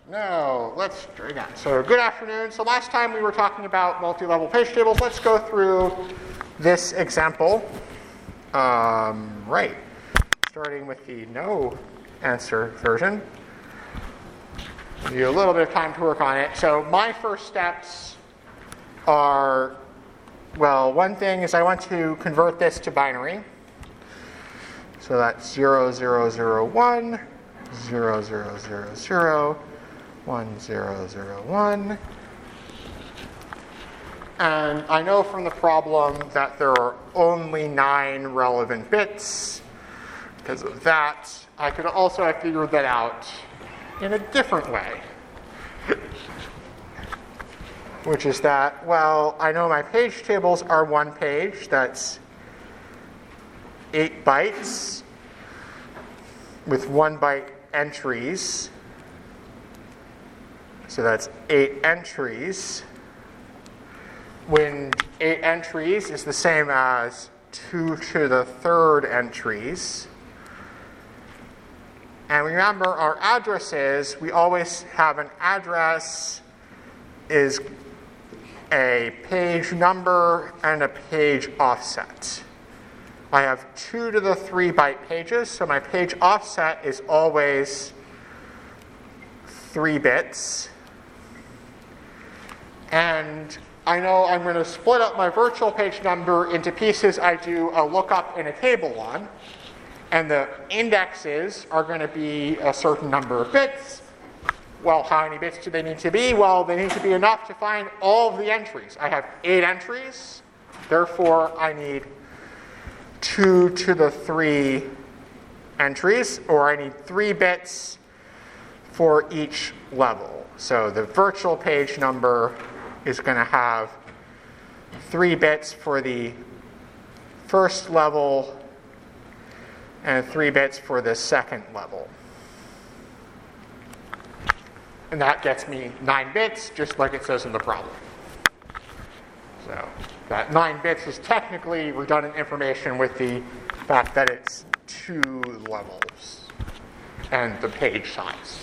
No, let's try again. So good afternoon. So last time we were talking about multi-level page tables. Let's go through this example. Right. Starting with the no answer version. Give you a little bit of time to work on it. So my first steps are, well, one thing is I want to convert this to binary. So that's 0, 0, 0, 1, 0, 0, 0, 0, 1, 0, 0, 1. And I know from the problem that there are only 9 relevant bits. Because of that, I could also have figured that out in a different way. Which is that, well, I know my page tables are one page. That's 8 bytes with 1 byte entries. So that's 8 entries. When 8 entries is the same as 2 to the third entries. And remember, our addresses, we always have an address is a page number and a page offset. I have 2 to the 3 byte pages, so my page offset is always 3 bits. And I know I'm going to split up my virtual page number into pieces I do a lookup in a table on. And the indexes are going to be a certain number of bits. Well, how many bits do they need to be? Well, they need to be enough to find all of the entries. I have 8 entries. Therefore, I need 2 to the 3 entries, or I need 3 bits for each level. So the virtual page number is going to have 3 bits for the first level and 3 bits for the second level. And that gets me 9 bits, just like it says in the problem. So that 9 bits is technically redundant information with the fact that it's 2 levels and the page size.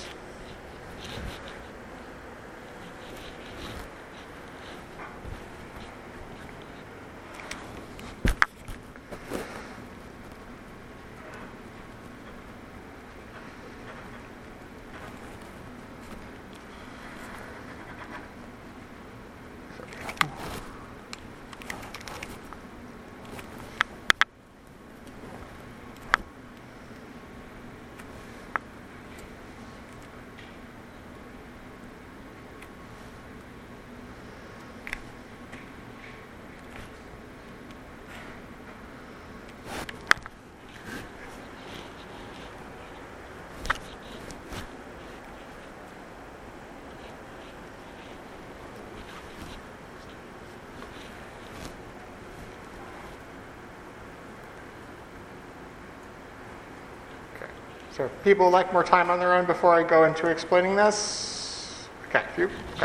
So if people like more time on their own before I go into explaining this? Okay, you? Okay.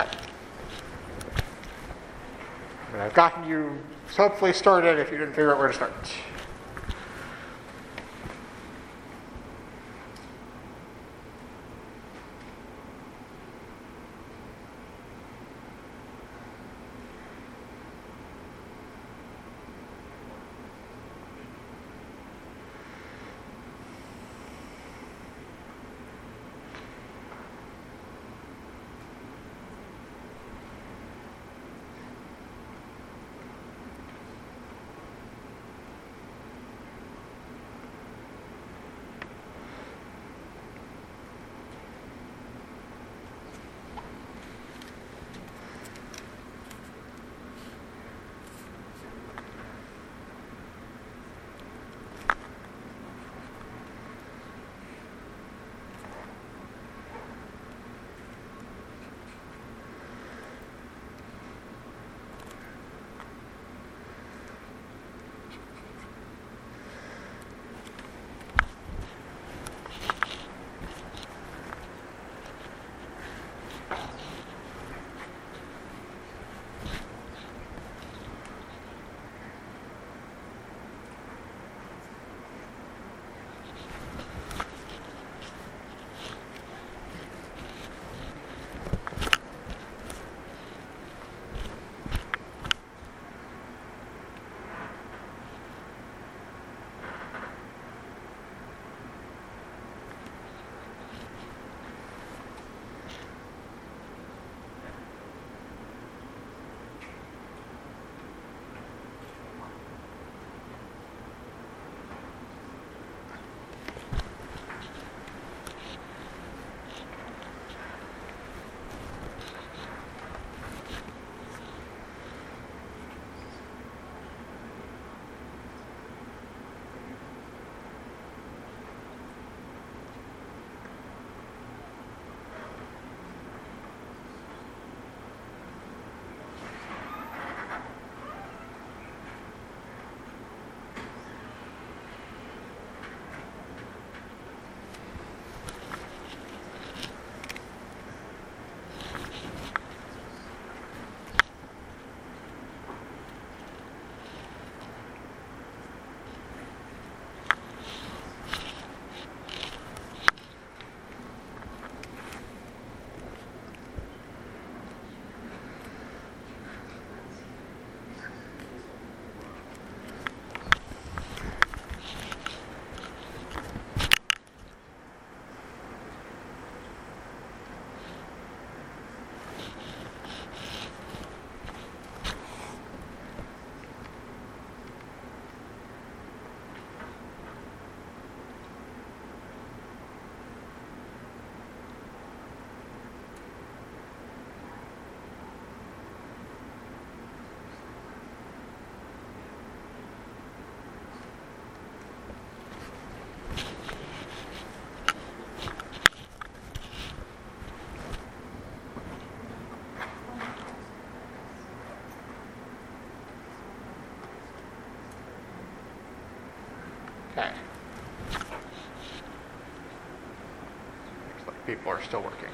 But I've gotten you hopefully started if you didn't figure out where to start. Okay. Looks like people are still working.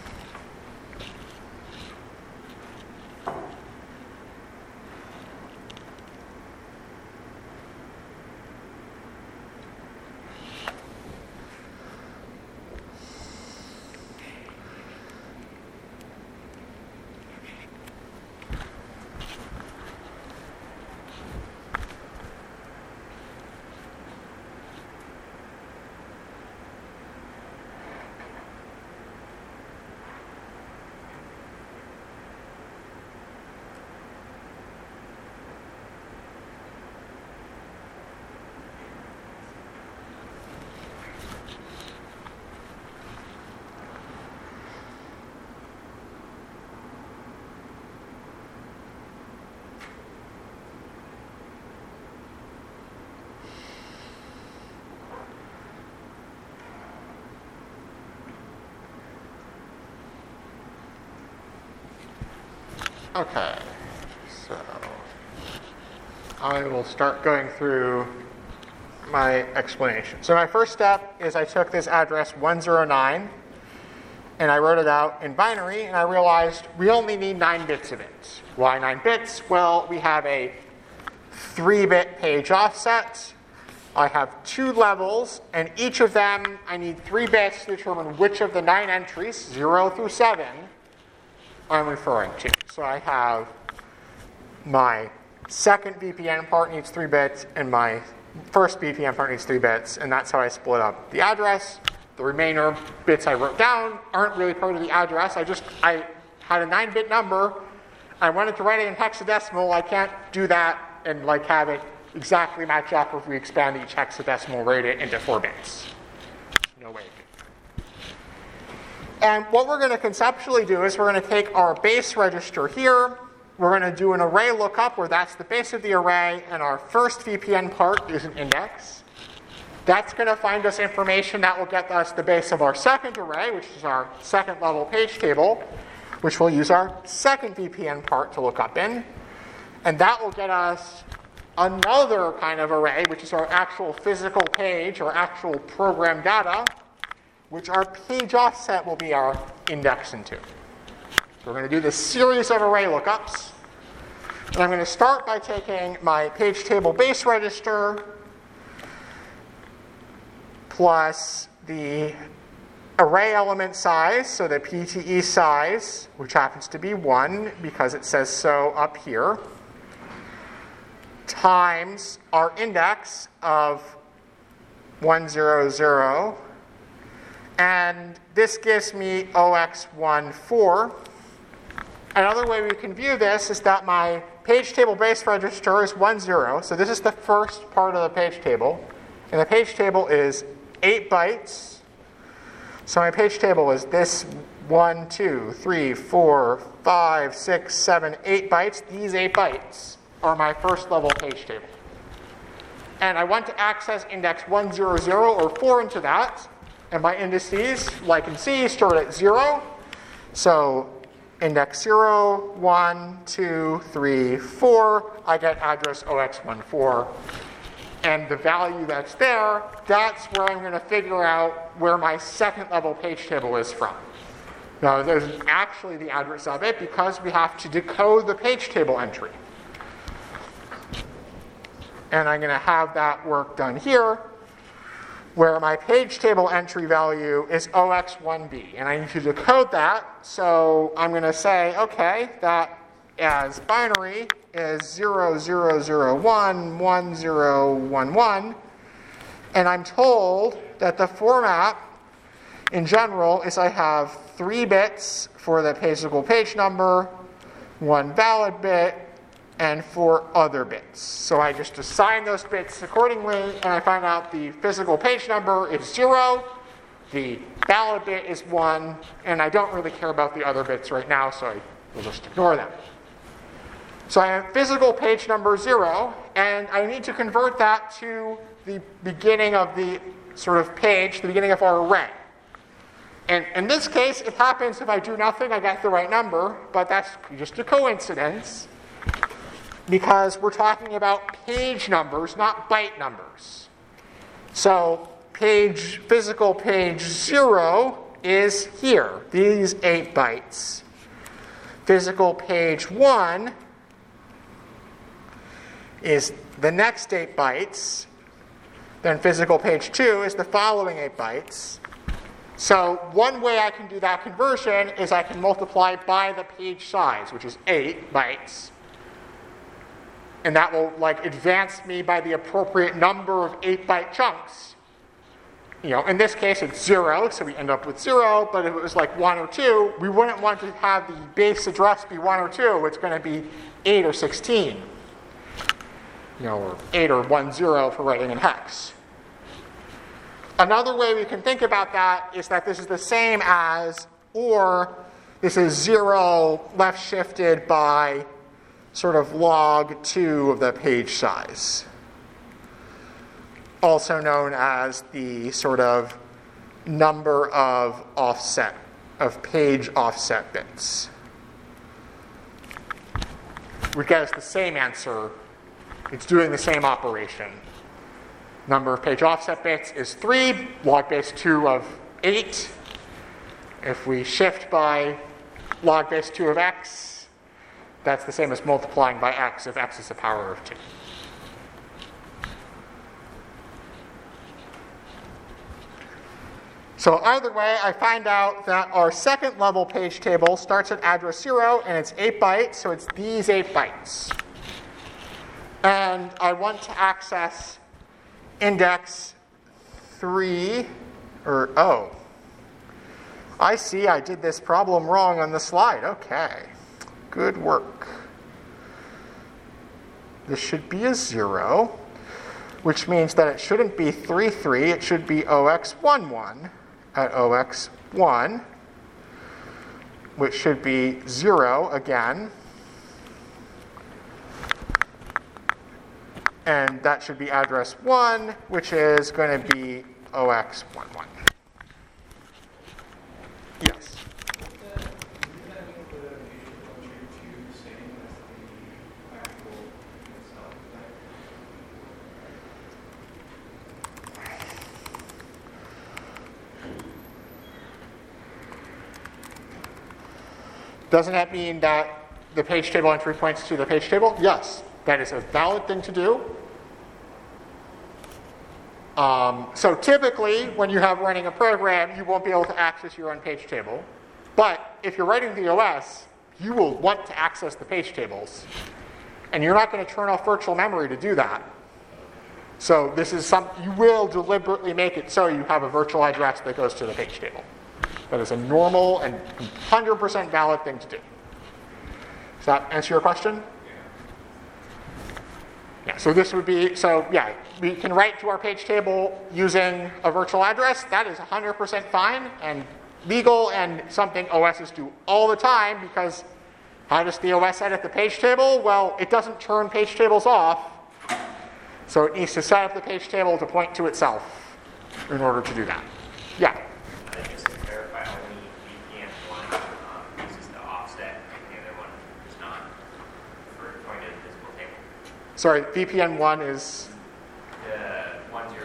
Okay, so I will start going through my explanation. So my first step is I took this address 109 and I wrote it out in binary, and I realized we only need 9 bits of it. Why 9 bits? Well, we have a 3-bit page offset. I have 2 levels, and each of them I need 3 bits to determine which of the 9 entries, 0 through 7, I'm referring to. So I have my second BPN part needs 3 bits, and my first BPN part needs 3 bits, and that's how I split up the address. The remainder bits I wrote down aren't really part of the address. I had a 9-bit number. I wanted to write it in hexadecimal. I can't do that and have it exactly match up if we expand each hexadecimal rate it into 4 bits. No way. And what we're going to conceptually do is we're going to take our base register here. We're going to do an array lookup where that's the base of the array, and our first VPN part is an index. That's going to find us information that will get us the base of our second array, which is our second level page table, which we'll use our second VPN part to look up in. And that will get us another kind of array, which is our actual physical page or actual program data, which our page offset will be our index into. So we're going to do this series of array lookups. And I'm going to start by taking my page table base register plus the array element size, so the PTE size, which happens to be 1 because it says so up here, times our index of 100. And this gives me OX14. Another way we can view this is that my page table base register is 10. So this is the first part of the page table. And the page table is 8 bytes. So my page table is this 1, 2, 3, 4, 5, 6, 7, 8 bytes. These 8 bytes are my first level page table. And I want to access index 100 or 4 into that. And my indices, like in C, start at 0. So index 0, 1, 2, 3, 4, I get address OX14. And the value that's there, that's where I'm going to figure out where my second level page table is from. Now, there's actually the address of it because we have to decode the page table entry. And I'm going to have that work done here, where my page table entry value is OX1B. And I need to decode that, so I'm going to say, okay, that as binary is 0001 1011, and I'm told that the format in general is I have 3 bits for the physical page number, 1 valid bit, and 4 other bits. So I just assign those bits accordingly, and I find out the physical page number is 0, the valid bit is 1, and I don't really care about the other bits right now, so I will just ignore them. So I have physical page number 0, and I need to convert that to the beginning of the sort of page, the beginning of our array. And in this case, it happens if I do nothing, I get the right number, but that's just a coincidence because we're talking about page numbers, not byte numbers. So physical page 0 is here, these 8 bytes. Physical page 1 is the next 8 bytes. Then physical page 2 is the following 8 bytes. So one way I can do that conversion is I can multiply by the page size, which is 8 bytes. And that will advance me by the appropriate number of 8-byte chunks. In this case it's 0, so we end up with 0, but if it was 1 or 2, we wouldn't want to have the base address be 1 or 2, it's going to be 8 or 16. Or 8 or 10 for writing in hex. Another way we can think about that is that this is the same as, or this is 0 left shifted by sort of log 2 of the page size. Also known as the sort of number of page offset bits. Would get us the same answer. It's doing the same operation. Number of page offset bits is 3, log base 2 of 8. If we shift by log base 2 of x, that's the same as multiplying by x if x is the power of 2. So either way, I find out that our second level page table starts at address 0 and it's 8 bytes, so it's these 8 bytes. And I want to access index 3, I see I did this problem wrong on the slide. Okay, good work. This should be a 0, which means that it shouldn't be 3, it should be OX11 at OX1, which should be 0 again. And that should be address 1, which is going to be OX11. Yes? Doesn't that mean that the page table entry points to the page table? Yes. That is a valid thing to do. So typically, when you have running a program, you won't be able to access your own page table. But if you're writing the OS, you will want to access the page tables. And you're not going to turn off virtual memory to do that. So this is you will deliberately make it so you have a virtual address that goes to the page table. That is a normal and 100% valid thing to do. Does that answer your question? Yeah, so this would be, we can write to our page table using a virtual address. That is 100% fine and legal and something OSs do all the time, because how does the OS edit the page table? Well, it doesn't turn page tables off, so it needs to set up the page table to point to itself in order to do that. Yeah? Just to clarify, only VPN1 uses the offset, and the other one does not for pointing to the physical table. Sorry, VPN1 is? The 100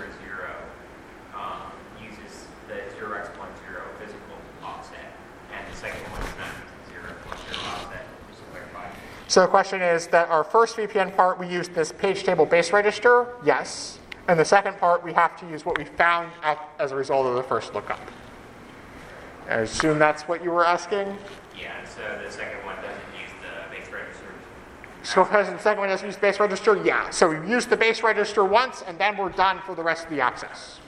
uses the 0x10 physical offset, and the second one is not using 0x10 offset, just to clarify. So the question is that our first VPN part, we use this page table base register? Yes. And the second part, we have to use what we found as a result of the first lookup. I assume that's what you were asking? Yeah, so the second one doesn't use the base register. So the second one doesn't use base register? Yeah. So we use the base register once, and then we're done for the rest of the access.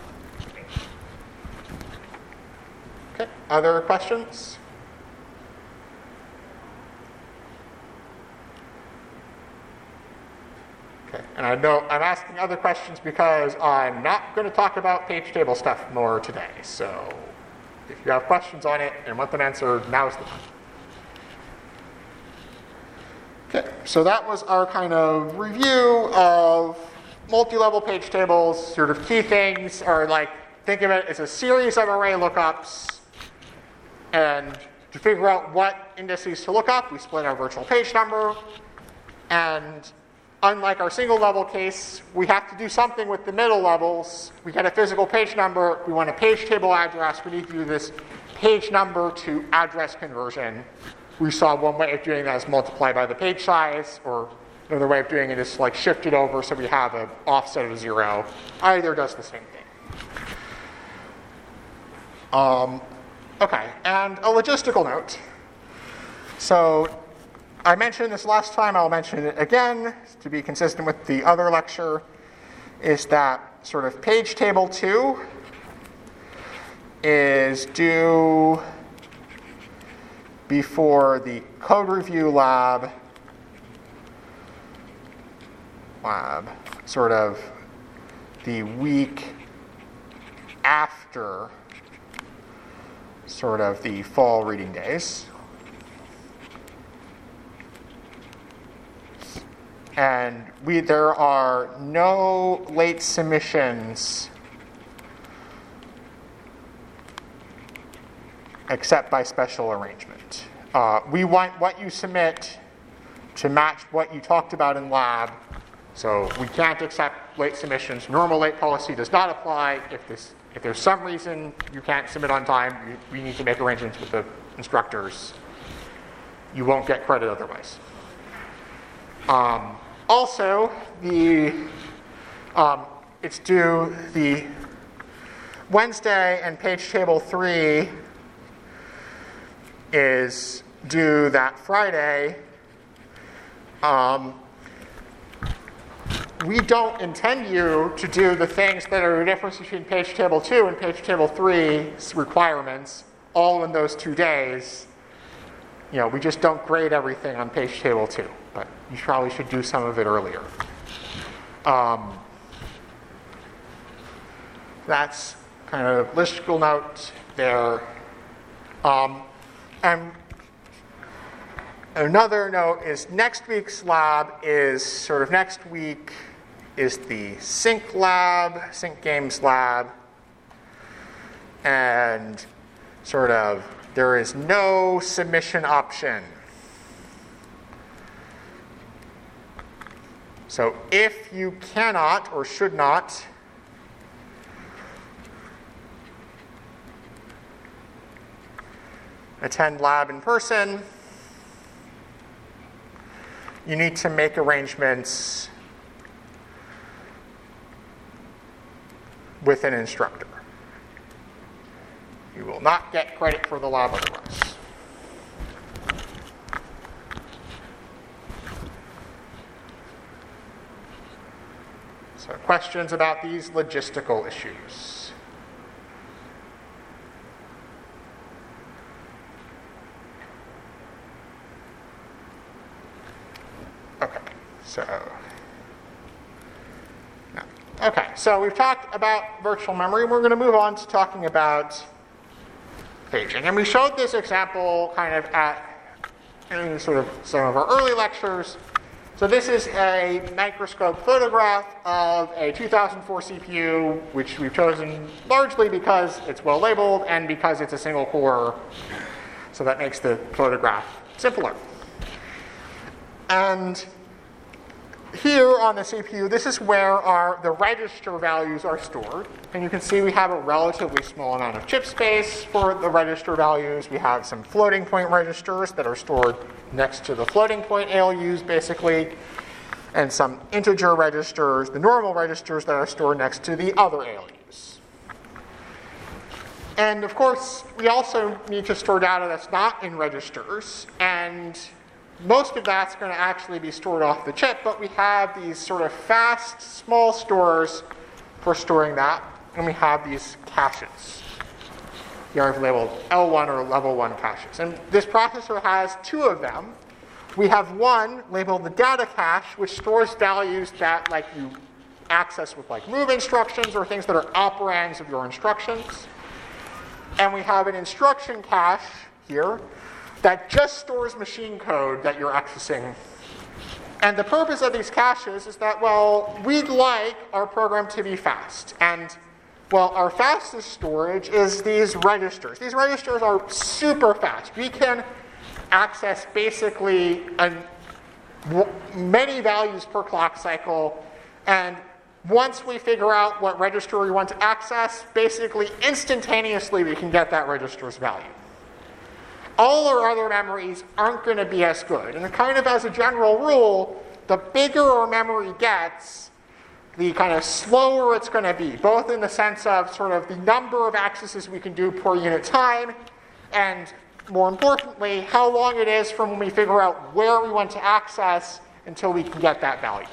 Okay, other questions? Okay, and I know I'm asking other questions because I'm not going to talk about page table stuff more today. So if you have questions on it and want them answered, now's the time. Okay, so that was our kind of review of multi-level page tables. Sort of key things are think of it as a series of array lookups. And to figure out what indices to look up, we split our virtual page number. And unlike our single level case, we have to do something with the middle levels. We get a physical page number, we want a page table address, we need to do this page number to address conversion. We saw one way of doing that is multiply by the page size, or another way of doing it is like shift it over so we have an offset of 0. Either does the same thing. Okay, and a logistical note. So I mentioned this last time, I'll mention it again to be consistent with the other lecture, is that sort of page table 2 is due before the code review lab, sort of the week after sort of the fall reading days. And there are no late submissions except by special arrangement. We want what you submit to match what you talked about in lab. So we can't accept late submissions. Normal late policy does not apply. If there's some reason you can't submit on time, we need to make arrangements with the instructors. You won't get credit otherwise. Also, it's due the Wednesday, and page table 3 is due that Friday. We don't intend you to do the things that are the difference between page table 2 and page table 3's requirements all in those 2 days. We just don't grade everything on page table 2, but you probably should do some of it earlier. That's kind of a listicle note there. And another note is next week's lab is sort of next week is the sync games lab. And sort of there is no submission option. So if you cannot or should not attend lab in person, you need to make arrangements with an instructor. You will not get credit for the lab otherwise. So questions about these logistical issues? So we've talked about virtual memory. We're going to move on to talking about paging. And we showed this example kind of in sort of some of our early lectures. So this is a microscope photograph of a 2004 CPU, which we've chosen largely because it's well labeled and because it's a single core. So that makes the photograph simpler. And here on the CPU, this is where the register values are stored. And you can see we have a relatively small amount of chip space for the register values. We have some floating point registers that are stored next to the floating point ALUs, basically, and some integer registers, the normal registers that are stored next to the other ALUs. And of course, we also need to store data that's not in registers, and most of that's going to actually be stored off the chip, but we have these sort of fast, small stores for storing that, and we have these caches. Here I've labeled L1 or level 1 caches. And this processor has 2 of them. We have one labeled the data cache, which stores values that you access with move instructions or things that are operands of your instructions. And we have an instruction cache here that just stores machine code that you're accessing. And the purpose of these caches is that, we'd like our program to be fast. And, our fastest storage is these registers. These registers are super fast. We can access basically many values per clock cycle, and once we figure out what register we want to access, basically instantaneously we can get that register's value. All our other memories aren't going to be as good. And kind of as a general rule, the bigger our memory gets, the kind of slower it's going to be, both in the sense of sort of the number of accesses we can do per unit time, and more importantly, how long it is from when we figure out where we want to access until we can get that value.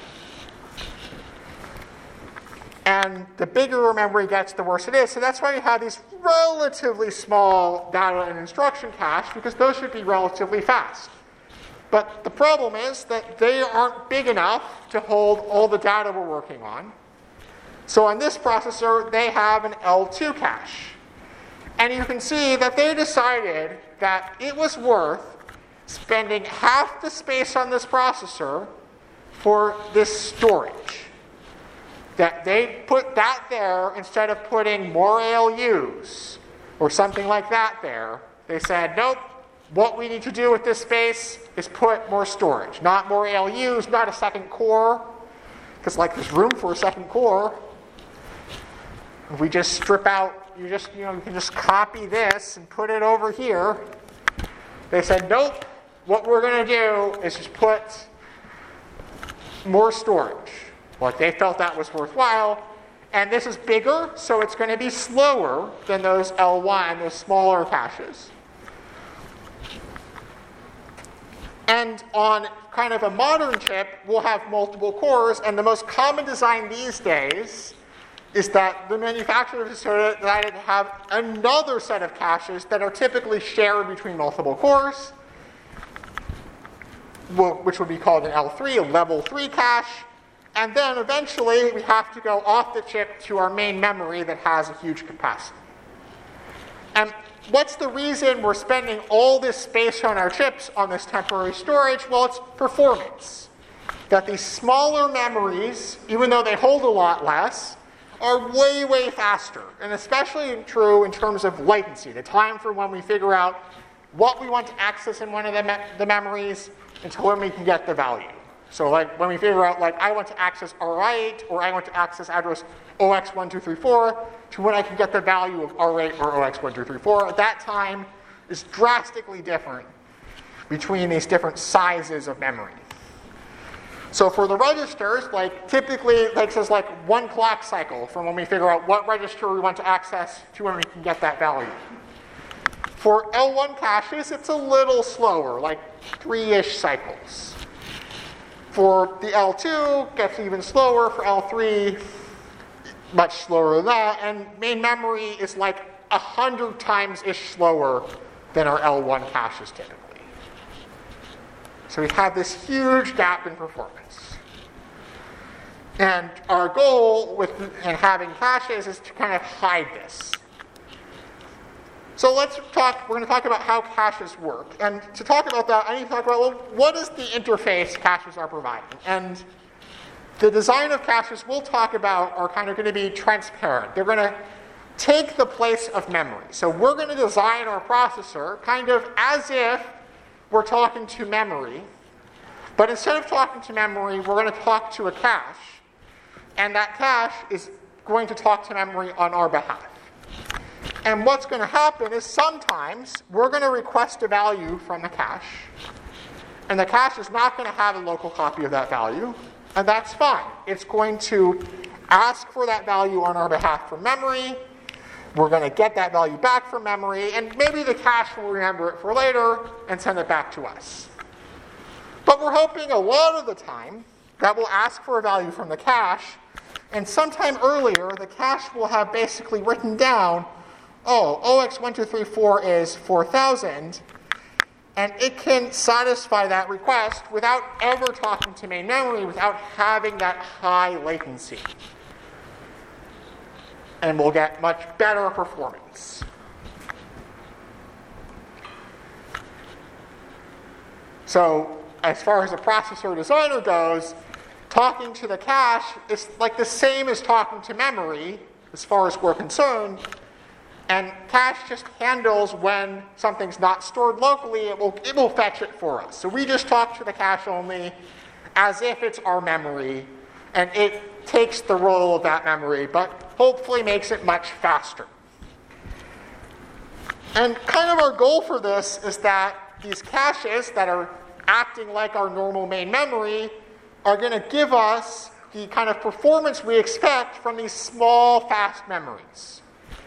And the bigger our memory gets, the worse it is. So that's why you have these relatively small data and instruction cache, because those should be relatively fast. But the problem is that they aren't big enough to hold all the data we're working on. So on this processor, they have an L2 cache. And you can see that they decided that it was worth spending half the space on this processor for this storage. That they put that there instead of putting more ALUs or something like that there. They said, nope, what we need to do with this space is put more storage. Not more ALUs, not a second core, because like there's room for a second core. If we just strip out, you can just copy this and put it over here. They said, nope, what we're going to do is just put more storage. Like they felt that was worthwhile. And this is bigger, so it's going to be slower than those L1, those smaller caches. And on kind of a modern chip, we'll have multiple cores. And the most common design these days is that the manufacturers decided to have another set of caches that are typically shared between multiple cores, which would be called an L3, a level 3 cache. And then eventually we have to go off the chip to our main memory that has a huge capacity. And what's the reason we're spending all this space on our chips on this temporary storage? Well, it's performance. That these smaller memories, even though they hold a lot less, are way, way faster. And especially true in terms of latency, the time for when we figure out what we want to access in one of the memories until when we can get the value. So like when we figure out, like, I want to access R8 or I want to access address OX1234 to when I can get the value of R8 or OX1234, that time is drastically different between these different sizes of memory. So for the registers, like typically it takes us like 1 clock cycle from when we figure out what register we want to access to when we can get that value. For L1 caches, it's a little slower, like 3-ish cycles. For the L2, it gets even slower. For L3, much slower than that. And main memory is like 100 times-ish slower than our L1 caches typically. So we have this huge gap in performance. And our goal in having caches is to kind of hide this. So we're going to talk about how caches work. And to talk about that, I need to talk about, well, what is the interface caches are providing? And the design of caches we'll talk about are kind of going to be transparent. They're going to take the place of memory. So we're going to design our processor kind of as if we're talking to memory. But instead of talking to memory, we're going to talk to a cache. And that cache is going to talk to memory on our behalf. And what's going to happen is sometimes we're going to request a value from the cache, and the cache is not going to have a local copy of that value, and that's fine. It's going to ask for that value on our behalf from memory. We're going to get that value back from memory, and maybe the cache will remember it for later and send it back to us. But we're hoping a lot of the time that we'll ask for a value from the cache, and sometime earlier the cache will have basically written down, oh, OX1234 is 4000, and it can satisfy that request without ever talking to main memory, without having that high latency. And we'll get much better performance. So as far as a processor designer goes, talking to the cache is like the same as talking to memory, as far as we're concerned. And cache just handles when something's not stored locally, it will fetch it for us. So we just talk to the cache only as if it's our memory, and it takes the role of that memory, but hopefully makes it much faster. And kind of our goal for this is that these caches that are acting like our normal main memory are going to give us the kind of performance we expect from these small, fast memories.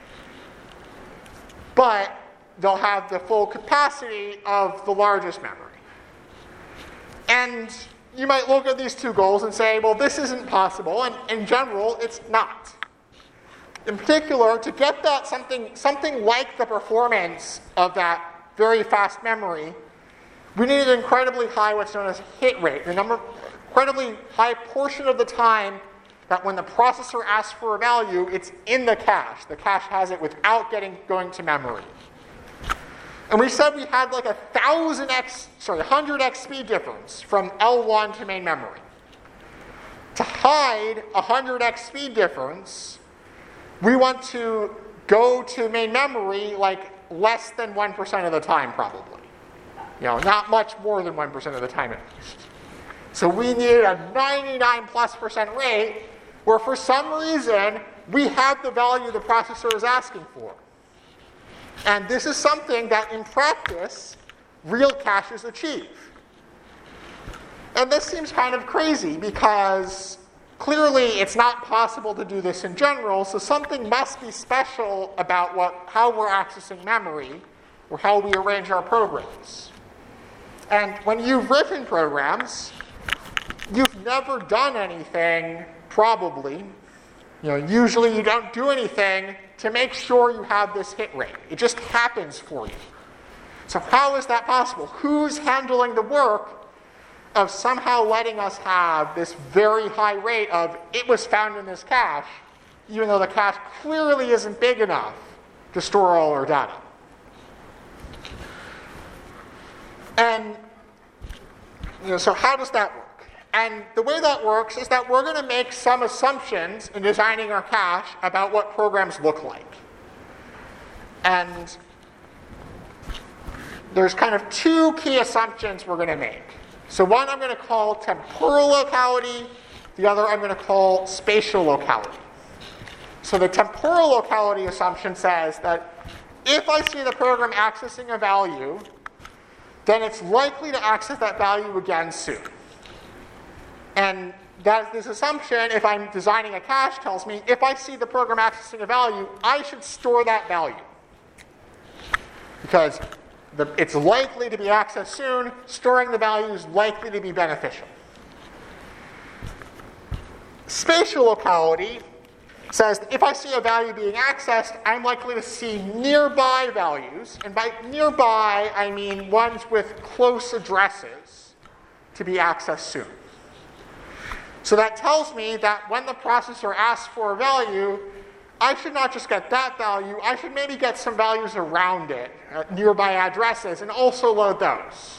But they'll have the full capacity of the largest memory. And you might look at these two goals and say, well, this isn't possible, and in general, it's not. In particular, to get that something like the performance of that very fast memory, we need an incredibly high, what's known as hit rate, incredibly high portion of the time that when the processor asks for a value, it's in the cache. The cache has it without going to memory. And we said we had like 100x speed difference from L1 to main memory. To hide 100x speed difference, we want to go to main memory like less than 1% of the time, probably. Not much more than 1% of the time at least. So we need a 99+% rate where for some reason we have the value the processor is asking for. And this is something that in practice real caches achieve. And this seems kind of crazy because clearly it's not possible to do this in general, so something must be special about how we're accessing memory or how we arrange our programs. And when you've written programs, you've never done anything, probably. Usually you don't do anything to make sure you have this hit rate. It just happens for you. So how is that possible? Who's handling the work of somehow letting us have this very high rate of it was found in this cache, even though the cache clearly isn't big enough to store all our data? And so how does that work? And the way that works is that we're going to make some assumptions in designing our cache about what programs look like. And there's kind of two key assumptions we're going to make. So one I'm going to call temporal locality, the other I'm going to call spatial locality. So the temporal locality assumption says that if I see the program accessing a value, then it's likely to access that value again soon. And this assumption, if I'm designing a cache, tells me if I see the program accessing a value, I should store that value. Because it's likely to be accessed soon, storing the value is likely to be beneficial. Spatial locality says if I see a value being accessed, I'm likely to see nearby values. And by nearby, I mean ones with close addresses to be accessed soon. So that tells me that when the processor asks for a value, I should not just get that value, I should maybe get some values around it, nearby addresses, and also load those.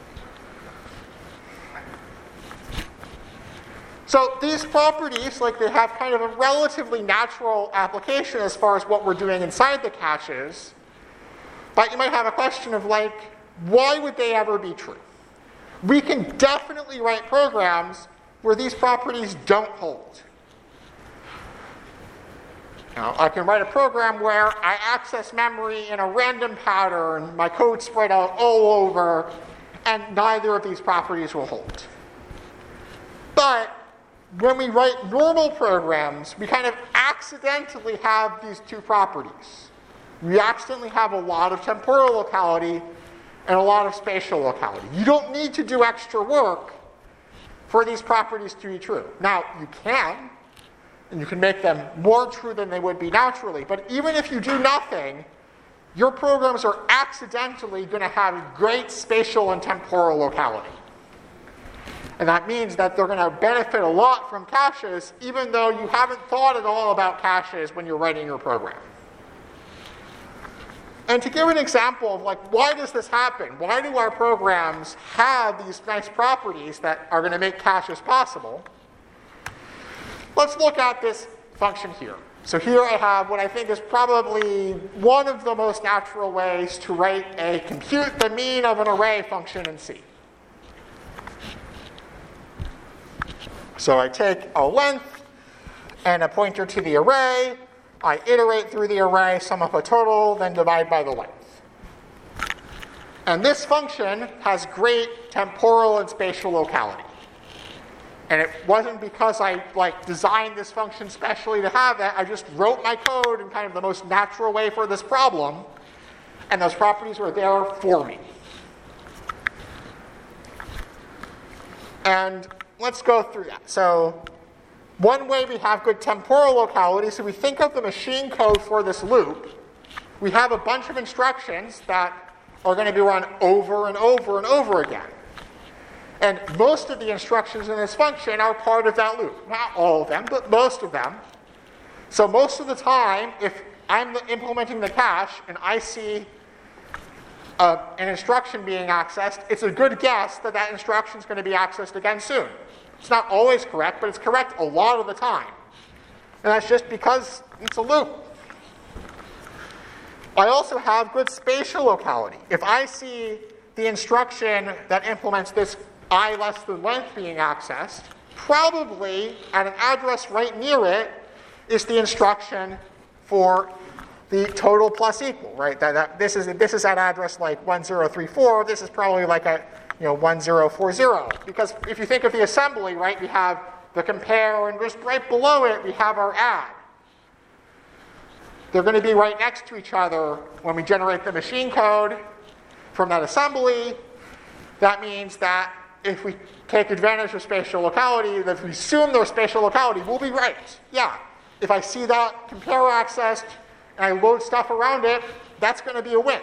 So these properties, they have kind of a relatively natural application as far as what we're doing inside the caches. But you might have a question of why would they ever be true? We can definitely write programs where these properties don't hold. Now, I can write a program where I access memory in a random pattern, my code spread out all over, and neither of these properties will hold. But when we write normal programs, we kind of accidentally have these two properties. We accidentally have a lot of temporal locality and a lot of spatial locality. You don't need to do extra work for these properties to be true. Now, you can, and you can make them more true than they would be naturally, but even if you do nothing, your programs are accidentally going to have great spatial and temporal locality. And that means that they're going to benefit a lot from caches, even though you haven't thought at all about caches when you're writing your program. And to give an example of why does this happen? Why do our programs have these nice properties that are going to make caches possible? Let's look at this function here. So here I have what I think is probably one of the most natural ways to write a compute the mean of an array function in C. So I take a length and a pointer to the array. I iterate through the array, sum up a total, then divide by the length. And this function has great temporal and spatial locality. And it wasn't because I designed this function specially to have that. I just wrote my code in kind of the most natural way for this problem. And those properties were there for me. And let's go through that. So one way we have good temporal locality, so we think of the machine code for this loop. We have a bunch of instructions that are going to be run over and over and over again. And most of the instructions in this function are part of that loop. Not all of them, but most of them. So most of the time, if I'm implementing the cache and I see an instruction being accessed, it's a good guess that that instruction is going to be accessed again soon. It's not always correct, but it's correct a lot of the time. And that's just because it's a loop. I also have good spatial locality. If I see the instruction that implements this I less than length being accessed, probably at an address right near it is the instruction for the total plus equal, right? This is at address like 1034. This is probably like a 1040. Because if you think of the assembly, right, we have the compare, and just right below it we have our add. They're going to be right next to each other when we generate the machine code from that assembly. That means that if we take advantage of spatial locality, that if we assume there's spatial locality, we'll be right. Yeah. If I see that compare accessed and I load stuff around it, that's going to be a win.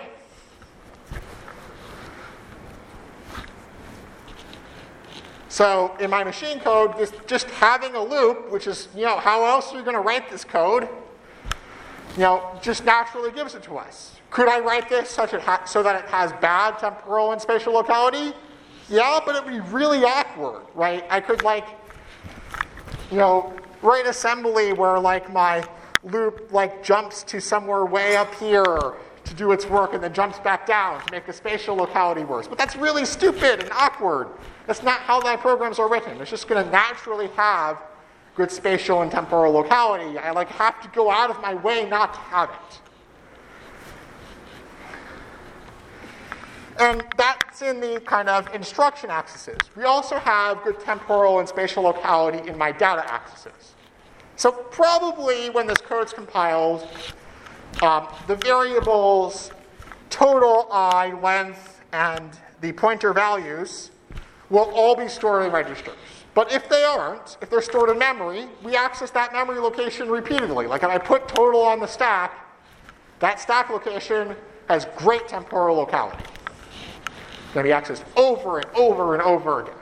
So in my machine code, just having a loop, which is, how else are you going to write this code? Just naturally gives it to us. Could I write this so that it has bad temporal and spatial locality? Yeah, but it would be really awkward, right? I could write assembly where my loop jumps to somewhere way up here to do its work and then jumps back down to make the spatial locality worse. But that's really stupid and awkward. That's not how my programs are written. It's just going to naturally have good spatial and temporal locality. I have to go out of my way not to have it. And that's in the kind of instruction accesses. We also have good temporal and spatial locality in my data accesses. So probably when this code's compiled, the variables total I, length, and the pointer values will all be stored in registers. But if they aren't, if they're stored in memory, we access that memory location repeatedly. Like if I put total on the stack, that stack location has great temporal locality. It's going to be accessed over and over and over again.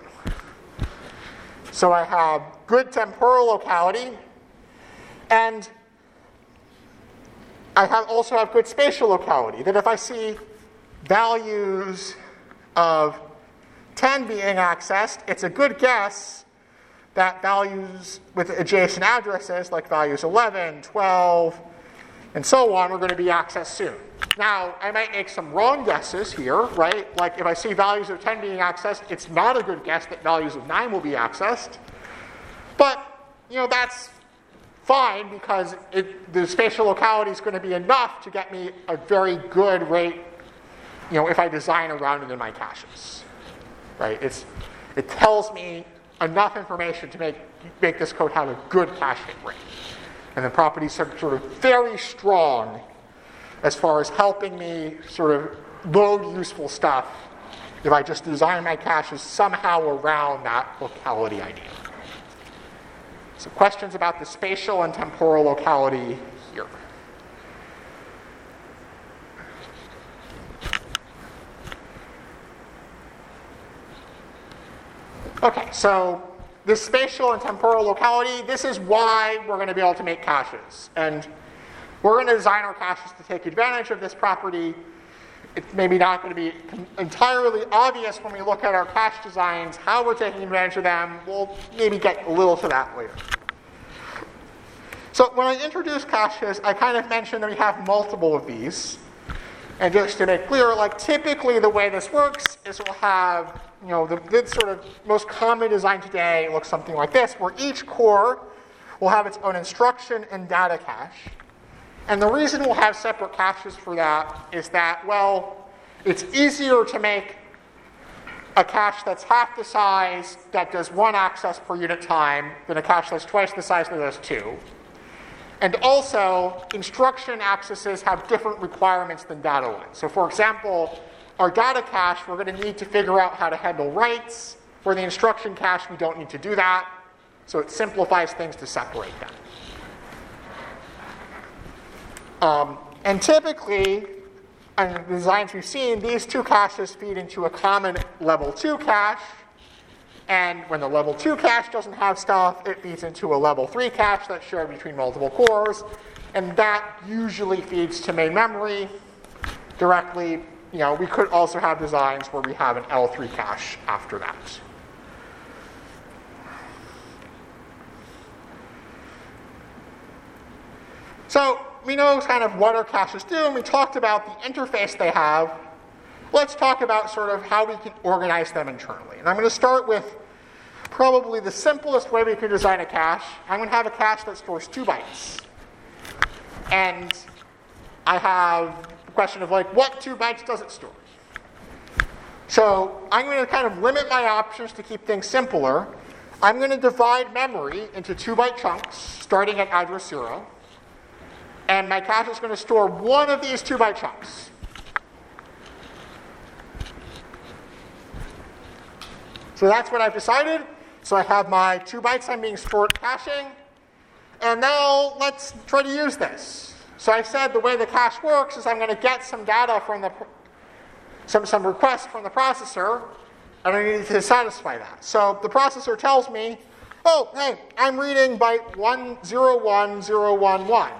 So I have good temporal locality, and I also have good spatial locality, that if I see values of 10 being accessed, it's a good guess that values with adjacent addresses, like values 11, 12, and so on, are going to be accessed soon. Now, I might make some wrong guesses here, right? Like if I see values of 10 being accessed, it's not a good guess that values of 9 will be accessed. But, that's fine because the spatial locality is going to be enough to get me a very good rate, if I design around it in my caches. Right? It tells me enough information to make this code have a good cache hit rate. And the properties are sort of very strong as far as helping me sort of load useful stuff if I just design my caches somehow around that locality idea. So questions about the spatial and temporal locality here. Okay, so this spatial and temporal locality, this is why we're going to be able to make caches. And we're going to design our caches to take advantage of this property. It's maybe not going to be entirely obvious when we look at our cache designs how we're taking advantage of them. We'll maybe get a little to that later. So when I introduce caches, I kind of mentioned that we have multiple of these. And just to make clear, like typically the way this works is we'll have, the sort of most common design today looks something like this, where each core will have its own instruction and data cache. And the reason we'll have separate caches for that is that, well, it's easier to make a cache that's half the size that does one access per unit time than a cache that's twice the size that does two. And also, instruction accesses have different requirements than data ones. So for example, our data cache, we're going to need to figure out how to handle writes. For the instruction cache, we don't need to do that. So it simplifies things to separate them. And typically, in the designs we've seen, these two caches feed into a common level 2 cache. And when the level 2 cache doesn't have stuff, it feeds into a level 3 cache that's shared between multiple cores. And that usually feeds to main memory directly. We could also have designs where we have an L3 cache after that. So we know kind of what our caches do, and we talked about the interface they have. Let's talk about sort of how we can organize them internally. And I'm going to start with probably the simplest way we can design a cache. I'm going to have a cache that stores 2 bytes. And I have the question of what 2 bytes does it store? So I'm going to kind of limit my options to keep things simpler. I'm going to divide memory into 2-byte chunks starting at address 0. And my cache is going to store one of these 2-byte chunks. So that's what I've decided. So I have my 2 bytes I'm being stored caching. And now let's try to use this. So I said the way the cache works is I'm going to get some data from some request from the processor, and I need to satisfy that. So the processor tells me, oh, hey, I'm reading byte 101011.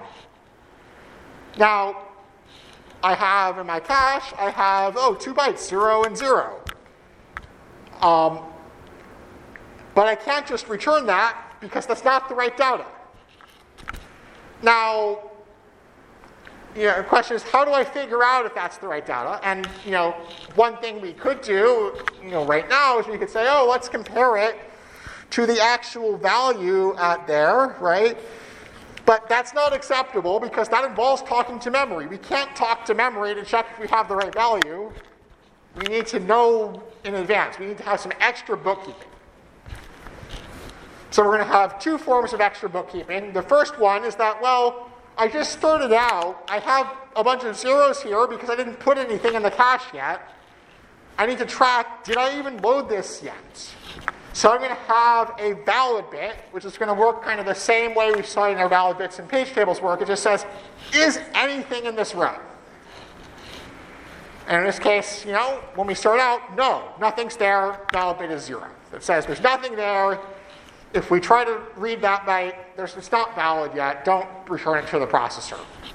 Now, I have in my cache, 2 bytes, 0 and 0. But I can't just return that because that's not the right data. Now, the question is, how do I figure out if that's the right data? And, one thing we could do, right now is we could say, oh, let's compare it to the actual value at there, right? But that's not acceptable because that involves talking to memory. We can't talk to memory to check if we have the right value. We need to know in advance. We need to have some extra bookkeeping. So we're going to have 2 forms of extra bookkeeping. The first one is that, well, I just started out. I have a bunch of zeros here because I didn't put anything in the cache yet. I need to track, did I even load this yet? So I'm going to have a valid bit, which is going to work kind of the same way we saw in our valid bits and page tables work. It just says, is anything in this row? And in this case, when we start out, no, nothing's there, valid bit is 0. It says there's nothing there. If we try to read that byte, it's not valid yet, don't return it to the processor.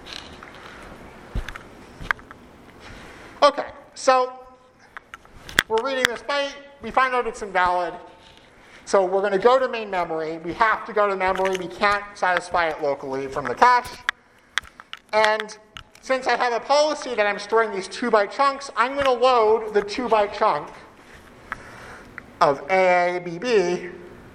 Okay, so we're reading this byte, we find out it's invalid. So we're going to go to main memory. We have to go to memory. We can't satisfy it locally from the cache. And since I have a policy that I'm storing these 2-byte chunks, I'm going to load the 2-byte chunk of AABB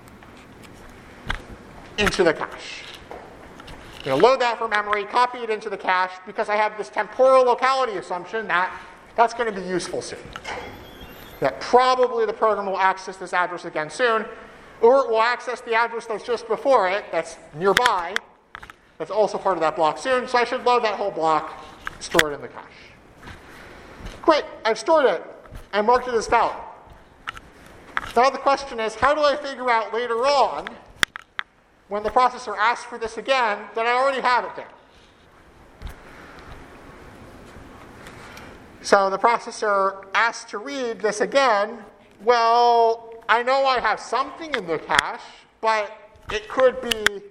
into the cache. I'm going to load that from memory, copy it into the cache, because I have this temporal locality assumption that that's going to be useful soon. That probably the program will access this address again soon, or it will access the address that's just before it, that's nearby, that's also part of that block soon, so I should load that whole block, store it in the cache. Great, I've stored it, and marked it as valid. Now the question is, how do I figure out later on, when the processor asks for this again, that I already have it there? So the processor asks to read this again. Well, I know I have something in the cache, but it could be,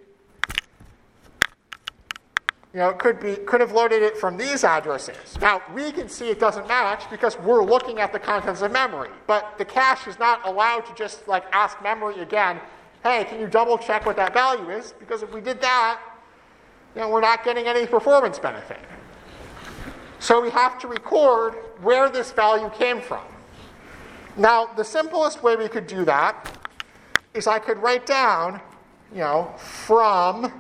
could have loaded it from these addresses. Now, we can see it doesn't match because we're looking at the contents of memory. But the cache is not allowed to just ask memory again, hey, can you double check what that value is? Because if we did that, we're not getting any performance benefit. So we have to record where this value came from. Now, the simplest way we could do that is I could write down, from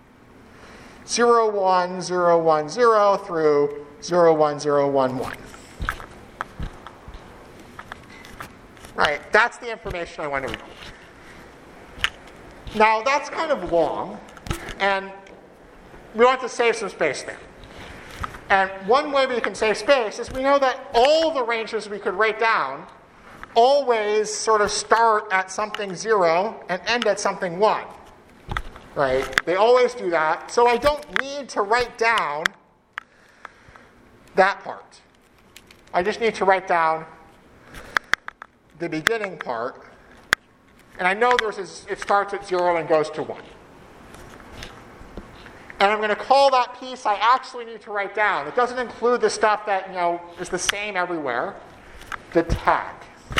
01010 through 01011. Right, that's the information I want to record. Now, that's kind of long, and we want to save some space there. And one way we can save space is we know that all the ranges we could write down always sort of start at something 0 and end at something 1. Right? They always do that. So I don't need to write down that part. I just need to write down the beginning part. And I know it starts at 0 and goes to 1. And I'm going to call that piece I actually need to write down. It doesn't include the stuff that, is the same everywhere. The tag.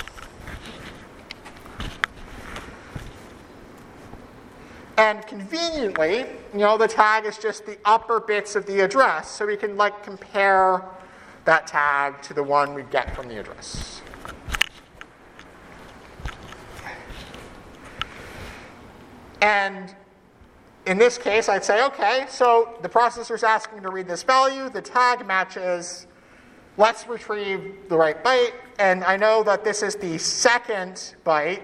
And conveniently, the tag is just the upper bits of the address. So we can compare that tag to the one we get from the address. And in this case, I'd say, okay, so the processor's asking to read this value. The tag matches. Let's retrieve the right byte. And I know that this is the second byte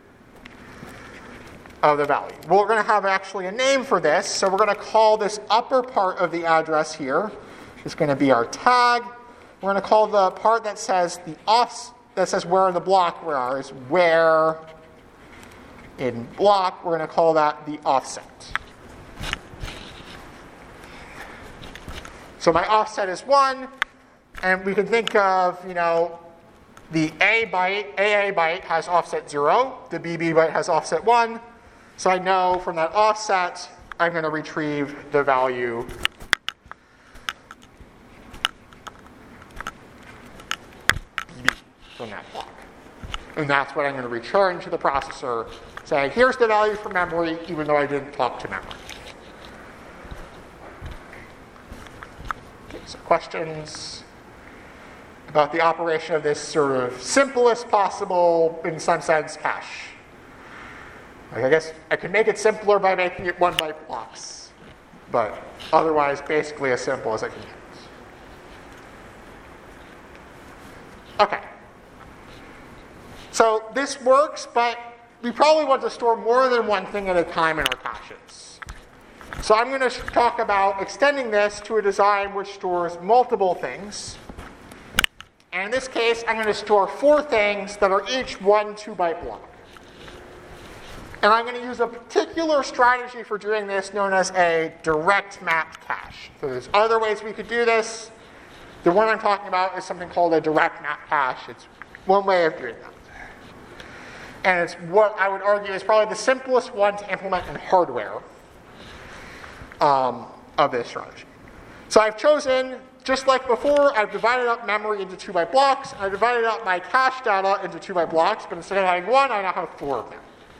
of the value. Well, we're going to have actually a name for this. So we're going to call this upper part of the address here is going to be our tag. We're going to call the part that says where in the block we are is where in block. We're going to call that the offset. So my offset is 1, and we can think of, the AA byte has offset 0, the BB byte has offset 1. So I know from that offset, I'm going to retrieve the value BB from that block. And that's what I'm going to return to the processor, saying, here's the value from memory, even though I didn't talk to memory. So questions about the operation of this sort of simplest possible, in some sense, cache? I guess I could make it simpler by making it 1-byte blocks, but otherwise basically as simple as I can get it. Okay. So this works, but we probably want to store more than one thing at a time in our caches. So I'm going to talk about extending this to a design which stores multiple things. And in this case, I'm going to store 4 things that are each 1 2-byte block. And I'm going to use a particular strategy for doing this known as a direct mapped cache. So there's other ways we could do this. The one I'm talking about is something called a direct map cache. It's one way of doing that. And it's what I would argue is probably the simplest one to implement in hardware of this strategy. So I've chosen, just like before, I've divided up memory into 2-byte blocks. And I've divided up my cache data into 2-byte blocks, but instead of having 1, I now have 4 of them.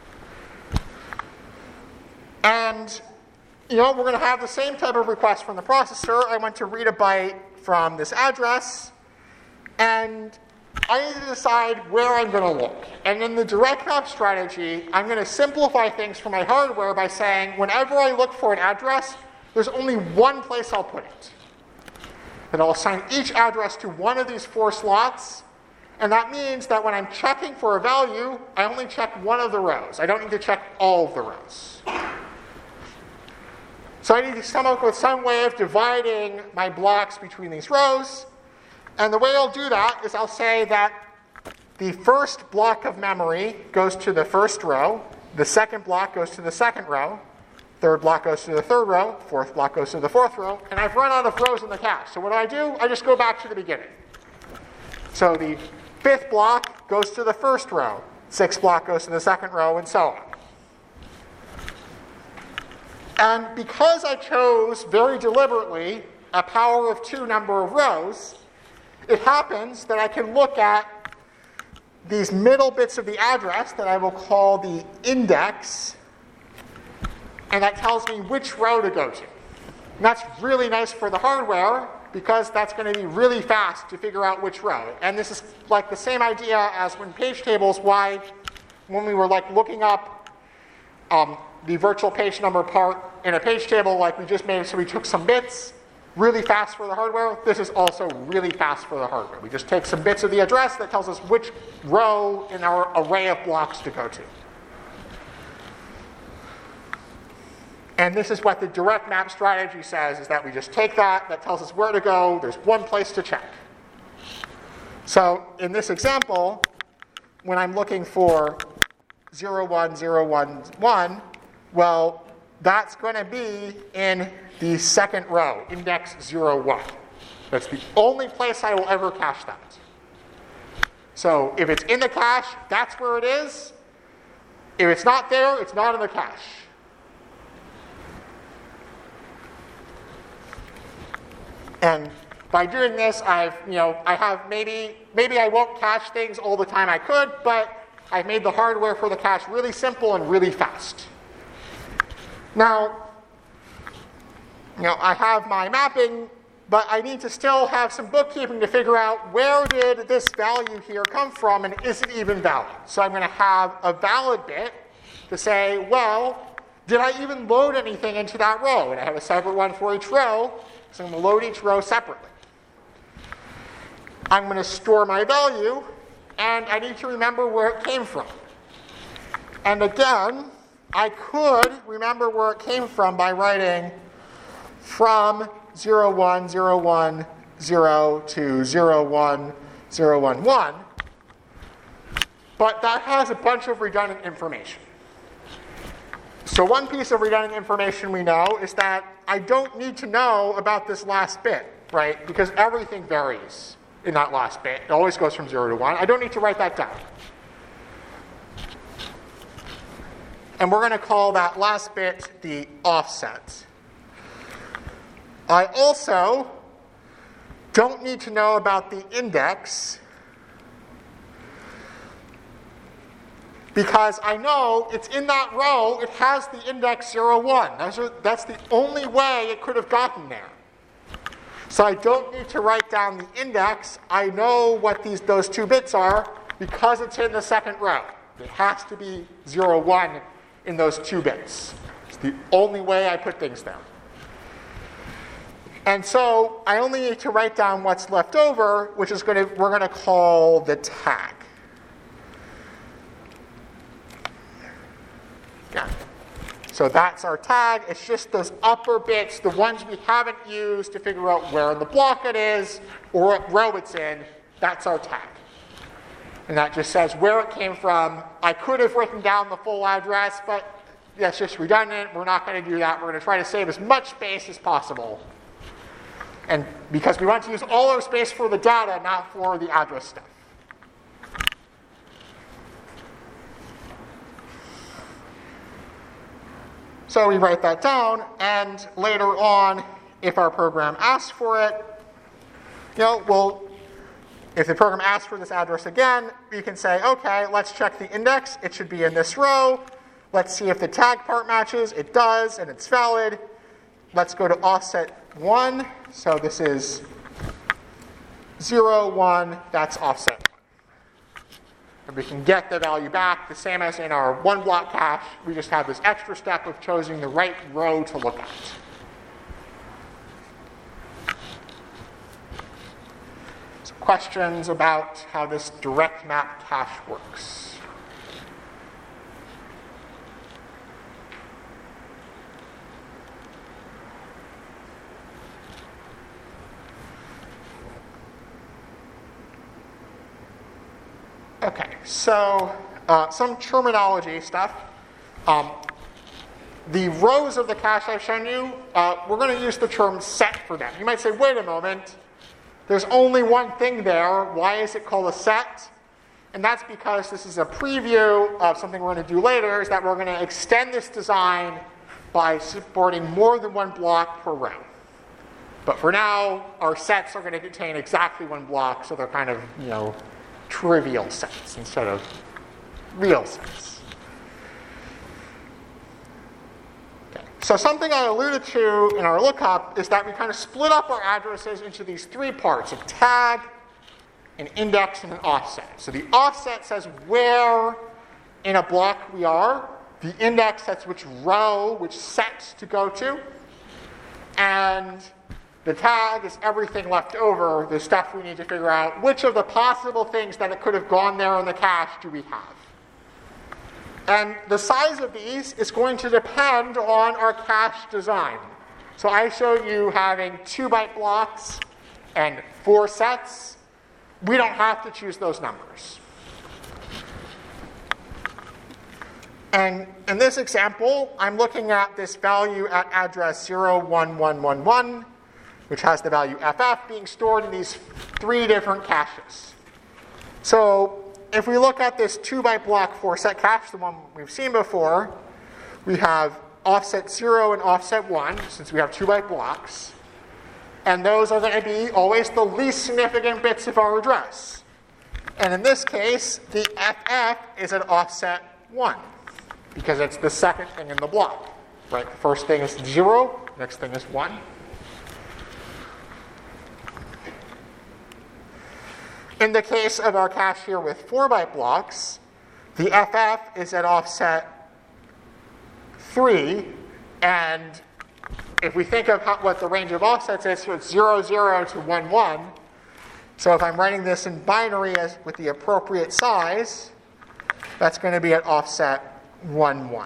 And, we're going to have the same type of request from the processor. I want to read a byte from this address, and I need to decide where I'm going to look. And in the direct map strategy, I'm going to simplify things for my hardware by saying whenever I look for an address, there's only one place I'll put it. And I'll assign each address to one of these 4 slots. And that means that when I'm checking for a value, I only check one of the rows. I don't need to check all of the rows. So I need to come up with some way of dividing my blocks between these rows. And the way I'll do that is I'll say that the first block of memory goes to the first row, the second block goes to the second row, third block goes to the third row, fourth block goes to the fourth row, and I've run out of rows in the cache. So what do? I just go back to the beginning. So the 5th block goes to the first row, 6th block goes to the second row, and so on. And because I chose very deliberately a power of 2 number of rows, it happens that I can look at these middle bits of the address that I will call the index, and that tells me which row to go to. And that's really nice for the hardware because that's going to be really fast to figure out which row. And this is like the same idea as when page tables, why when we were like looking up the virtual page number part in a page table like we just made, so we took some bits, really fast for the hardware. This is also really fast for the hardware. We just take some bits of the address that tells us which row in our array of blocks to go to. And this is what the direct map strategy says, is that we just take that tells us where to go. There's one place to check. So in this example, when I'm looking for 01011, well, that's going to be in the second row, index 01. That's the only place I will ever cache that. So if it's in the cache, that's where it is. If it's not there, it's not in the cache. And by doing this, I have maybe I won't cache things all the time I could, but I've made the hardware for the cache really simple and really fast. Now, I have my mapping, but I need to still have some bookkeeping to figure out where did this value here come from and is it even valid? So I'm going to have a valid bit to say, well, did I even load anything into that row? And I have a separate one for each row, so I'm going to load each row separately. I'm going to store my value, and I need to remember where it came from. And again, I could remember where it came from by writing from 01010 to 01011, but that has a bunch of redundant information. So one piece of redundant information we know is that I don't need to know about this last bit, right? Because everything varies in that last bit. It always goes from 0 to 1. I don't need to write that down. And we're going to call that last bit the offset. I also don't need to know about the index because I know it's in that row, it has the index 01. That's the only way it could have gotten there. So I don't need to write down the index. I know what those two bits are because it's in the second row. It has to be 01 in those two bits. It's the only way I put things there. And so I only need to write down what's left over, which is we're going to call the tag. Yeah. So that's our tag. It's just those upper bits, the ones we haven't used to figure out where in the block it is or what row it's in. That's our tag. And that just says where it came from. I could have written down the full address, but that's just redundant. We're not going to do that. We're going to try to save as much space as possible. And because we want to use all our space for the data, not for the address stuff. So we write that down, and later on, if our program asks for it, if the program asks for this address again, we can say, okay, let's check the index. It should be in this row. Let's see if the tag part matches. It does, and it's valid. Let's go to offset 1. So this is 0, 1. That's offset 1. And we can get the value back, the same as in our one block cache. We just have this extra step of choosing the right row to look at. So questions about how this direct map cache works? Okay, so some terminology stuff. The rows of the cache I've shown you, we're going to use the term set for them. You might say, wait a moment, there's only one thing there. Why is it called a set? And that's because this is a preview of something we're going to do later, is that we're going to extend this design by supporting more than one block per row. But for now, our sets are going to contain exactly one block, so they're kind of, trivial sets instead of real sets. Okay. So something I alluded to in our lookup is that we kind of split up our addresses into these three parts: a tag, an index, and an offset. So the offset says where in a block we are. The index sets which row, which set to go to. And the tag is everything left over, the stuff we need to figure out which of the possible things that it could have gone there in the cache do we have. And the size of these is going to depend on our cache design. So I showed you having 2-byte blocks and 4 sets. We don't have to choose those numbers. And in this example, I'm looking at this value at address 01111, which has the value FF being stored in these 3 different caches. So if we look at this 2-byte block 4-set cache, the one we've seen before, we have offset 0 and offset 1, since we have 2-byte blocks. And those are going to be always the least significant bits of our address. And in this case, the FF is at offset 1, because it's the second thing in the block. Right? The first thing is 0, next thing is 1. In the case of our cache here with 4-byte blocks, the FF is at offset 3, and if we think of what the range of offsets is, so it's 0, 0 to 1, 1. So if I'm writing this in binary with the appropriate size, that's going to be at offset 1, 1.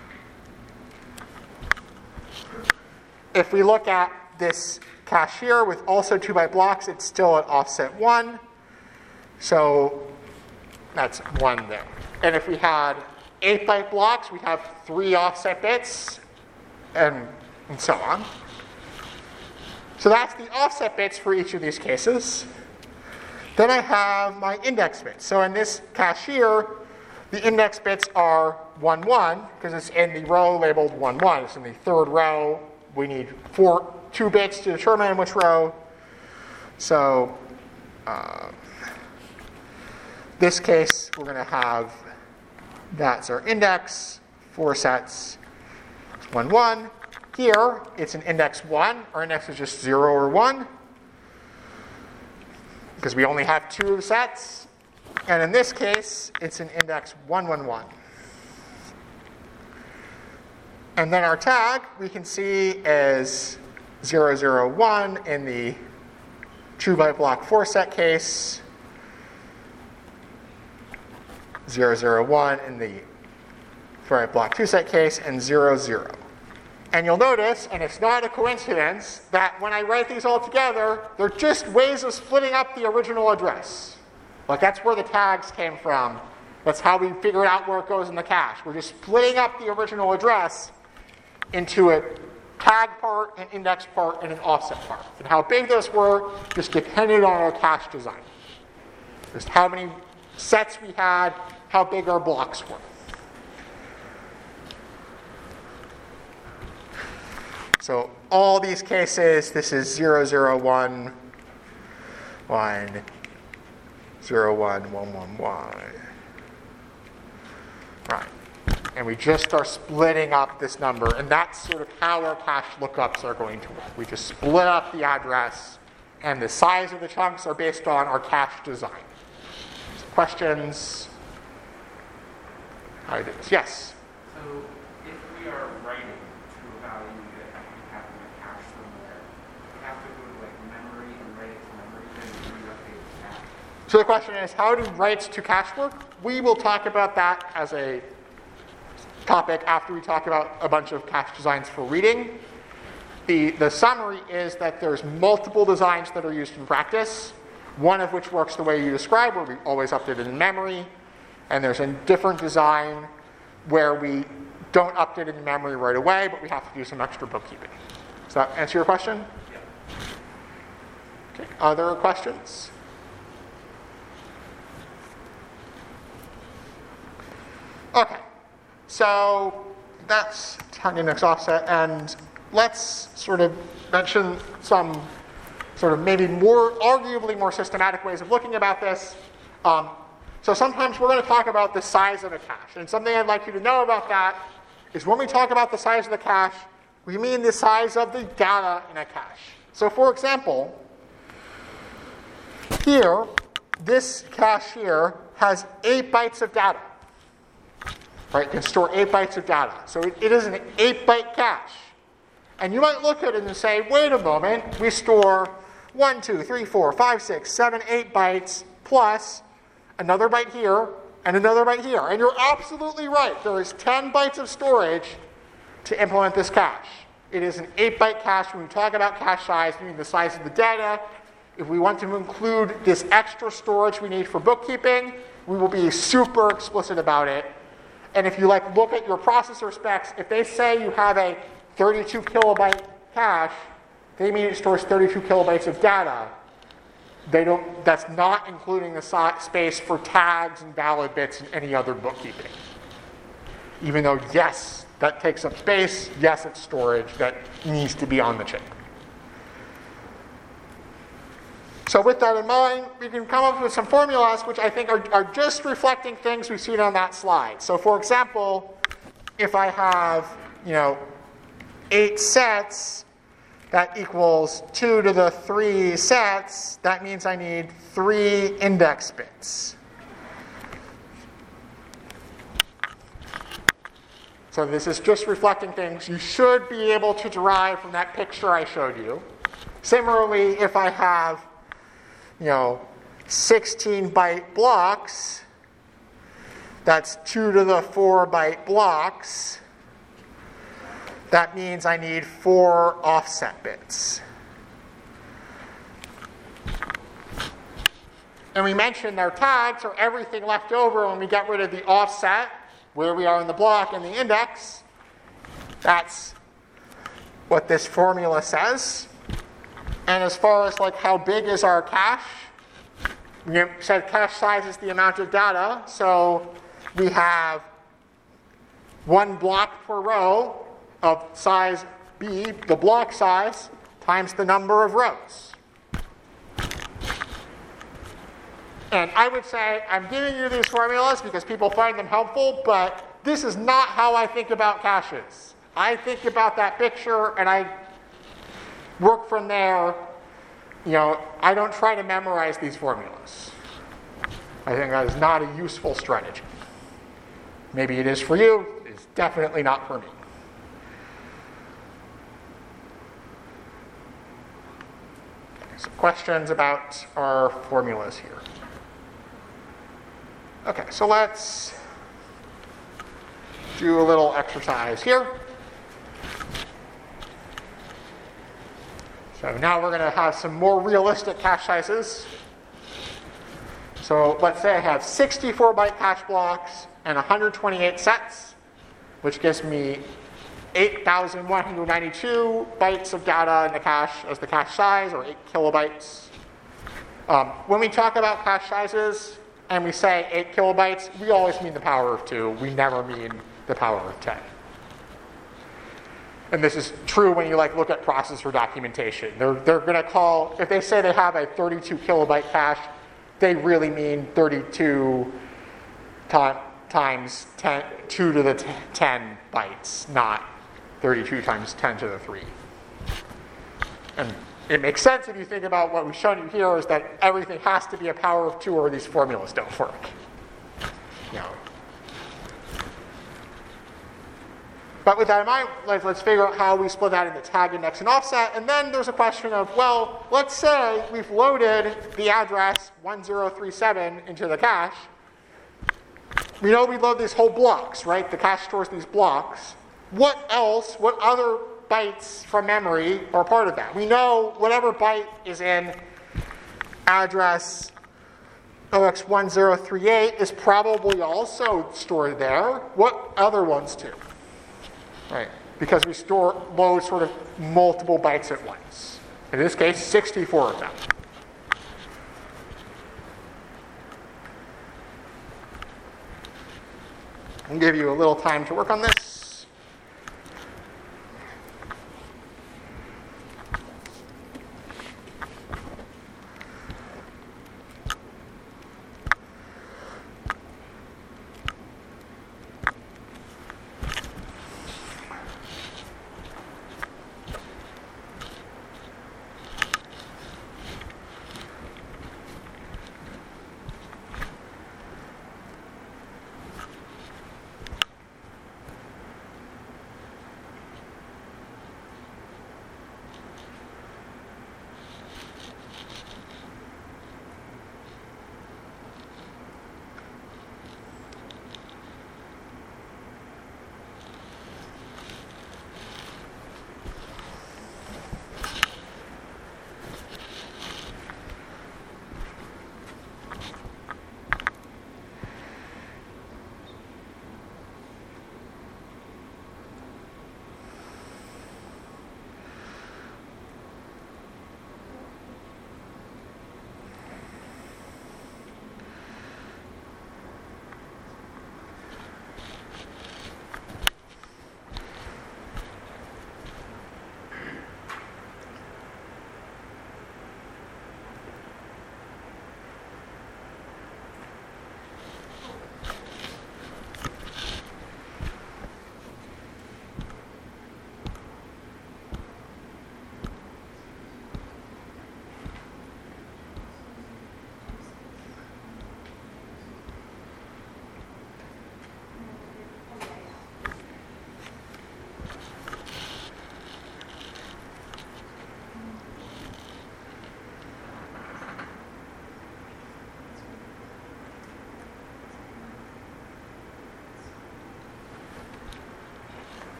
If we look at this cache here with also 2-byte blocks, it's still at offset 1. So that's 1 there. And if we had 8-byte blocks, we'd have 3 offset bits, and so on. So that's the offset bits for each of these cases. Then I have my index bits. So in this cache here, the index bits are 1, 1, because it's in the row labeled 1, 1. It's in the third row. We need 2 bits to determine which row. So this case, we're going to have that's our index, 4 sets, 1, 1. Here, it's an index 1. Our index is just 0 or 1, because we only have 2 sets. And in this case, it's an index 1, 1, 1. And then our tag, we can see, is 0, 0, 1 in the 2-byte block 4-set case, 0, 0, 1 in the 4-byte block 2-set case, and 0, 0. And you'll notice, and it's not a coincidence, that when I write these all together, they're just ways of splitting up the original address. Like, that's where the tags came from. That's how we figured out where it goes in the cache. We're just splitting up the original address into a tag part, an index part, and an offset part. And how big those were just depended on our cache design. Just how many sets we had, how big our blocks were. So all these cases, this is 0, 0, 1, 1, 0, 1, 1, 1, 1. Right. And we just are splitting up this number, and that's sort of how our cache lookups are going to work. We just split up the address, and the size of the chunks are based on our cache design. So questions? How do you do this? Yes? So if we are writing to a value that we have in a cache somewhere, we have to go to like memory and write it to memory, then we update the cache. So the question is, how do writes to cache work? We will talk about that as a topic after we talk about a bunch of cache designs for reading. The summary is that there's multiple designs that are used in practice, one of which works the way you described, where we always update it in memory, and there's a different design where we don't update it in memory right away, but we have to do some extra bookkeeping. Does that answer your question? Yeah. Okay. Other questions? Okay. So that's tag index offset, and let's sort of mention some sort of maybe arguably more systematic ways of looking about this. So sometimes we're going to talk about the size of a cache, and something I'd like you to know about that is when we talk about the size of the cache, we mean the size of the data in a cache. So for example, here, this cache here has 8 bytes of data. Right, it can store 8 bytes of data. So it is an 8-byte cache. And you might look at it and say, wait a moment, we store 1, 2, 3, 4, 5, 6, 7, 8 bytes plus another byte here and another byte here. And you're absolutely right. There is 10 bytes of storage to implement this cache. It is an 8-byte cache. When we talk about cache size, we mean the size of the data. If we want to include this extra storage we need for bookkeeping, we will be super explicit about it. And if you look at your processor specs, if they say you have a 32 kilobyte cache, they mean it stores 32 kilobytes of data. That's not including the space for tags and valid bits and any other bookkeeping. Even though, yes, that takes up space, yes, it's storage that needs to be on the chip. So with that in mind, we can come up with some formulas which I think are just reflecting things we've seen on that slide. So for example, if I have 8 sets, that equals 2 to the 3 sets, that means I need 3 index bits. So this is just reflecting things you should be able to derive from that picture I showed you. Similarly, if I have 16-byte blocks, that's 2 to the 4 byte blocks. That means I need 4 offset bits. And we mentioned our tags are everything left over when we get rid of the offset, where we are in the block and the index. That's what this formula says. And as far as how big is our cache, we said cache size is the amount of data. So we have 1 block per row of size B, the block size, times the number of rows. And I would say I'm giving you these formulas because people find them helpful, but this is not how I think about caches. I think about that picture and I work from there. I don't try to memorize these formulas. I think that is not a useful strategy. Maybe it is for you. It's definitely not for me. Some questions about our formulas here. Okay, so let's do a little exercise here. So now we're going to have some more realistic cache sizes. So let's say I have 64-byte cache blocks and 128 sets, which gives me 8,192 bytes of data in the cache as the cache size, or 8 kilobytes. When we talk about cache sizes and we say 8 kilobytes, we always mean the power of 2. We never mean the power of 10. And this is true when you look at processor documentation. They're going to call, if they say they have a 32 kilobyte cache, they really mean 32 times 10, 2 to the 10 bytes, not 32 times 10 to the 3. And it makes sense if you think about what we've shown you here is that everything has to be a power of 2 or these formulas don't work. But with that in mind, let's figure out how we split that into tag, index, and offset. And then there's a question of, well, let's say we've loaded the address 1037 into the cache. We know we load these whole blocks, right? The cache stores these blocks. What other bytes from memory are part of that? We know whatever byte is in address OX1038 is probably also stored there. What other ones too? Right, because we load sort of multiple bytes at once. In this case, 64 of them. I'll give you a little time to work on this.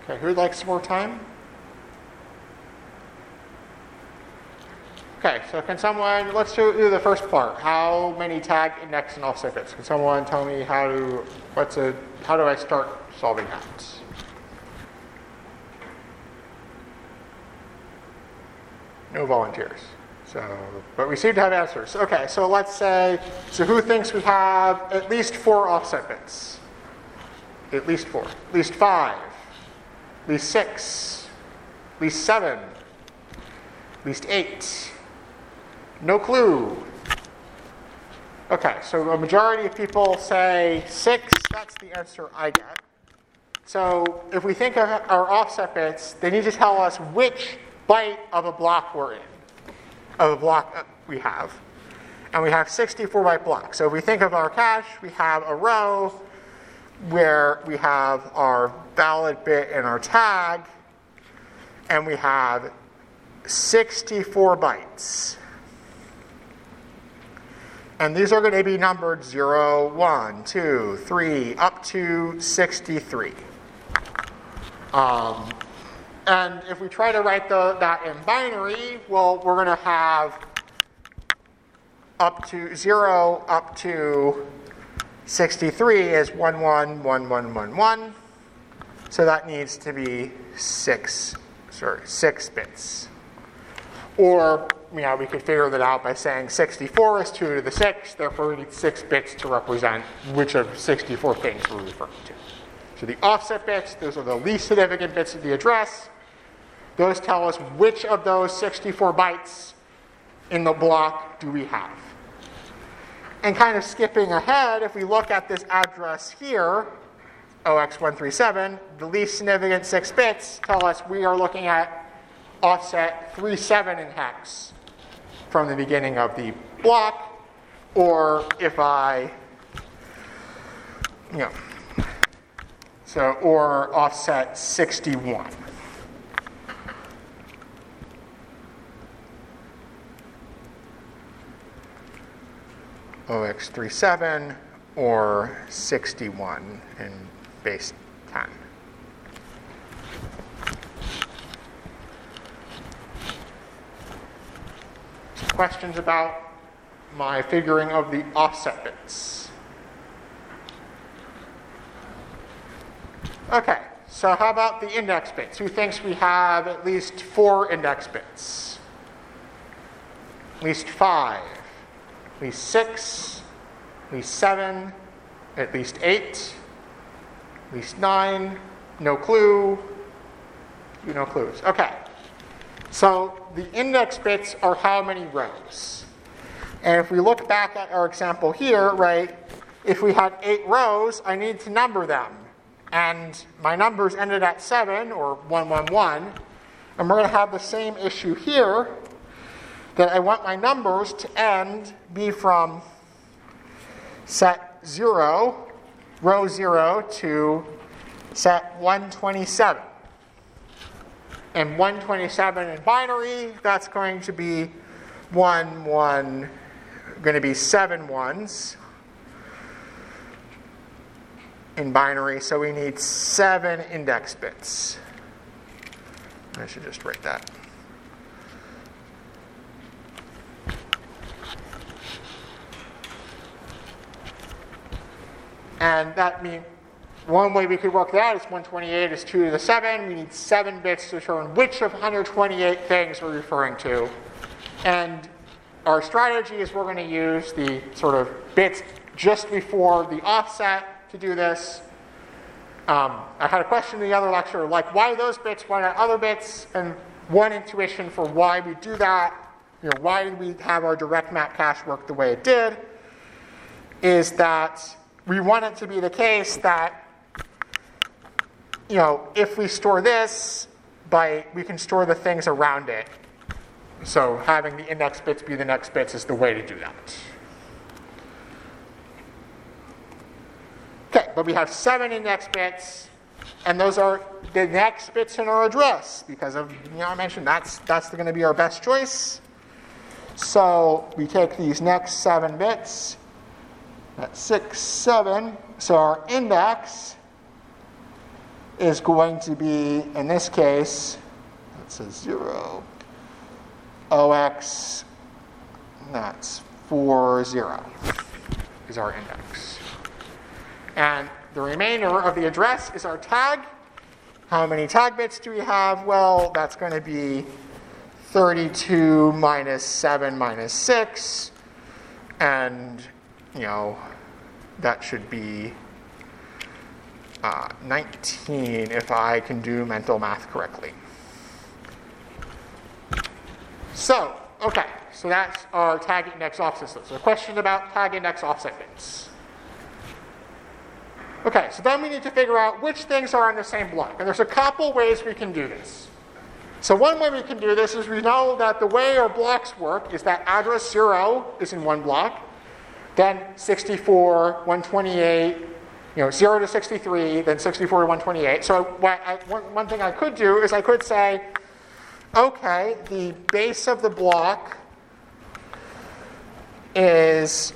Okay, who'd like some more time? Okay, so can someone, let's do the first part. How many tag, index, and offset bits? Can someone tell me how do I start solving that? No volunteers. But we seem to have answers. Okay, so let's say, so who thinks we have at least 4 offset bits? At least 4. At least 5. At least 6. At least 7. At least 8. No clue. Okay, so a majority of people say 6. That's the answer I get. So if we think of our offset bits, they need to tell us which byte of a block we're in, of a block we have. And we have 64-byte blocks. So if we think of our cache, we have a row where we have our valid bit and our tag, and we have 64 bytes. And these are going to be numbered 0, 1, 2, 3, up to 63. And if we try to write that in binary, well, we're going to have up to 0 up to 63 is 1, 1, 1, 1, 1, 1. So that needs to be 6 bits. Or, we could figure that out by saying 64 is 2 to the 6, therefore we need 6 bits to represent which of 64 things we're referring to. So the offset bits, those are the least significant bits of the address. Those tell us which of those 64 bytes in the block do we have. And kind of skipping ahead, if we look at this address here, OX137, the least significant 6 bits tell us we are looking at offset 37 in hex from the beginning of the block, or if or offset 61. OX37 or 61 in base 10. Questions about my figuring of the offset bits? Okay, so how about the index bits? Who thinks we have at least 4 index bits? At least 5, at least 6, at least 7, at least 8, at least 9, no clue, no clues. Okay. So the index bits are how many rows? And if we look back at our example here, right, if we had 8 rows, I need to number them. And my numbers ended at 7, or 111. And we're going to have the same issue here, that I want my numbers to be from set 0, row 0, to set 127. And 127 in binary, that's going to be going to be 7 ones in binary, so we need 7 index bits. I should just write that. And that means one way we could work that is 128 is 2 to the 7. We need 7 bits to determine which of 128 things we're referring to. And our strategy is we're going to use the sort of bits just before the offset to do this. I had a question in the other lecture, like why those bits, why not other bits? And one intuition for why we do that, why did we have our direct map cache work the way it did, is that we want it to be the case that if we store this, we can store the things around it. So having the index bits be the next bits is the way to do that. Okay, but we have 7 index bits, and those are the next bits in our address because of, I mentioned that's going to be our best choice. So we take these next 7 bits, that's 6, 7, so our index is going to be, in this case, that says 0, OX, that's 40 is our index. And the remainder of the address is our tag. How many tag bits do we have? Well, that's going to be 32 minus 7 minus 6. And, that should be 19 if I can do mental math correctly. So, okay, so that's our tag index offset system. So a question about tag index offset bits. Okay, so then we need to figure out which things are on the same block. And there's a couple ways we can do this. So one way we can do this is we know that the way our blocks work is that address 0 is in one block, then 64, 128, 0 to 63, then 64 to 128. So one thing I could do is I could say, okay, the base of the block is,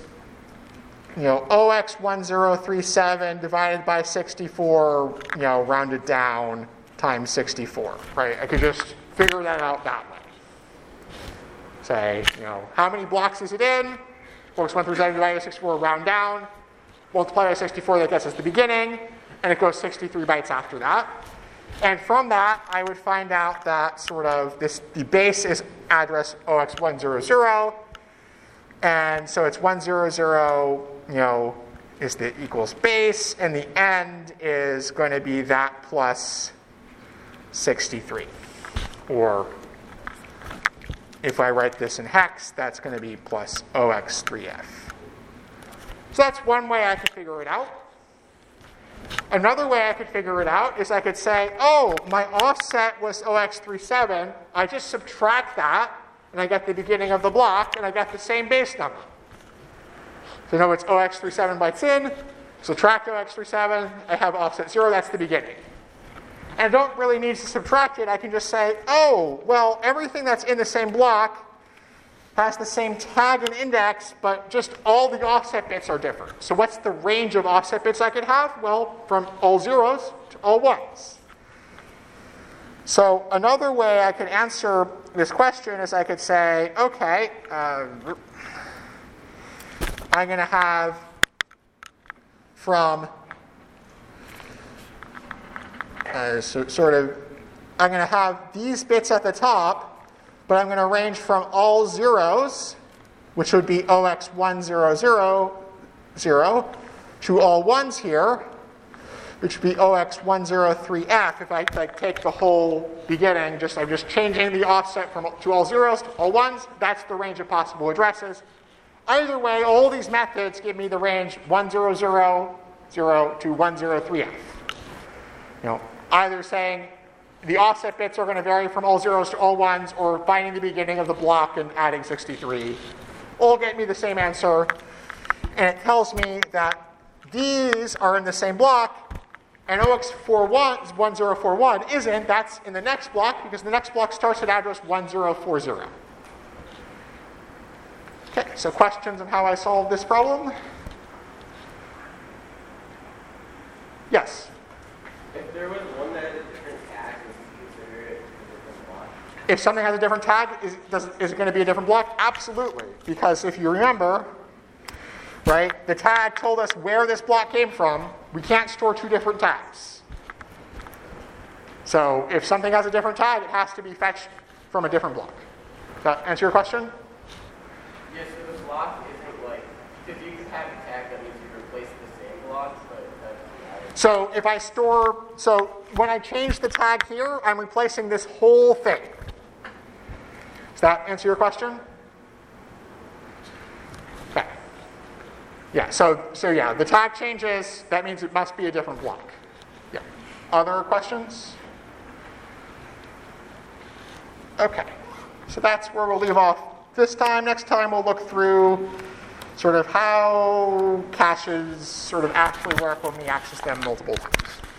OX1037 divided by 64, rounded down times 64, right? I could just figure that out that way. Say, how many blocks is it in? OX1037 divided by 64, round down. Multiply by 64, that gets us the beginning, and it goes 63 bytes after that. And from that, I would find out that the base is address OX100, and so it's 100, is the equals base, and the end is going to be that plus 63. Or if I write this in hex, that's going to be plus OX3F. So that's one way I could figure it out. Another way I could figure it out is I could say, oh, my offset was OX37. I just subtract that, and I get the beginning of the block, and I get the same base number. So no, it's OX37 bytes in. Subtract OX37. I have offset 0. That's the beginning. And I don't really need to subtract it. I can just say, oh, well, everything that's in the same block has the same tag and index, but just all the offset bits are different. So what's the range of offset bits I could have? Well, from all 0s to all 1s. So another way I could answer this question is I could say, okay, I'm going to have from I'm going to have these bits at the top, but I'm going to range from all 0s, which would be OX100, to all 1s here, which would be OX103F. If I take the whole beginning, I'm just changing the offset to all 0s to all 1s. That's the range of possible addresses. Either way, all these methods give me the range 100, 0 to 103F. Either saying the offset bits are going to vary from all 0s to all 1s, or finding the beginning of the block and adding 63. All get me the same answer. And it tells me that these are in the same block, and OX1041 isn't. That's in the next block, because the next block starts at address 1040. Okay, so questions on how I solved this problem? Yes? If there was one that had a different tag, would you consider it a different block? If something has a different tag, is it going to be a different block? Absolutely. Because if you remember, right, the tag told us where this block came from. We can't store two different tags. So if something has a different tag, it has to be fetched from a different block. Does that answer your question? Yes, so the block isn't if you have a tag, that means you replace the same blocks, but that doesn't matter. So if I when I change the tag here, I'm replacing this whole thing. Does that answer your question? Okay. Yeah, so yeah, the tag changes, that means it must be a different block. Yeah. Other questions? Okay. So that's where we'll leave off this time. Next time we'll look through how caches actually work when we access them multiple times.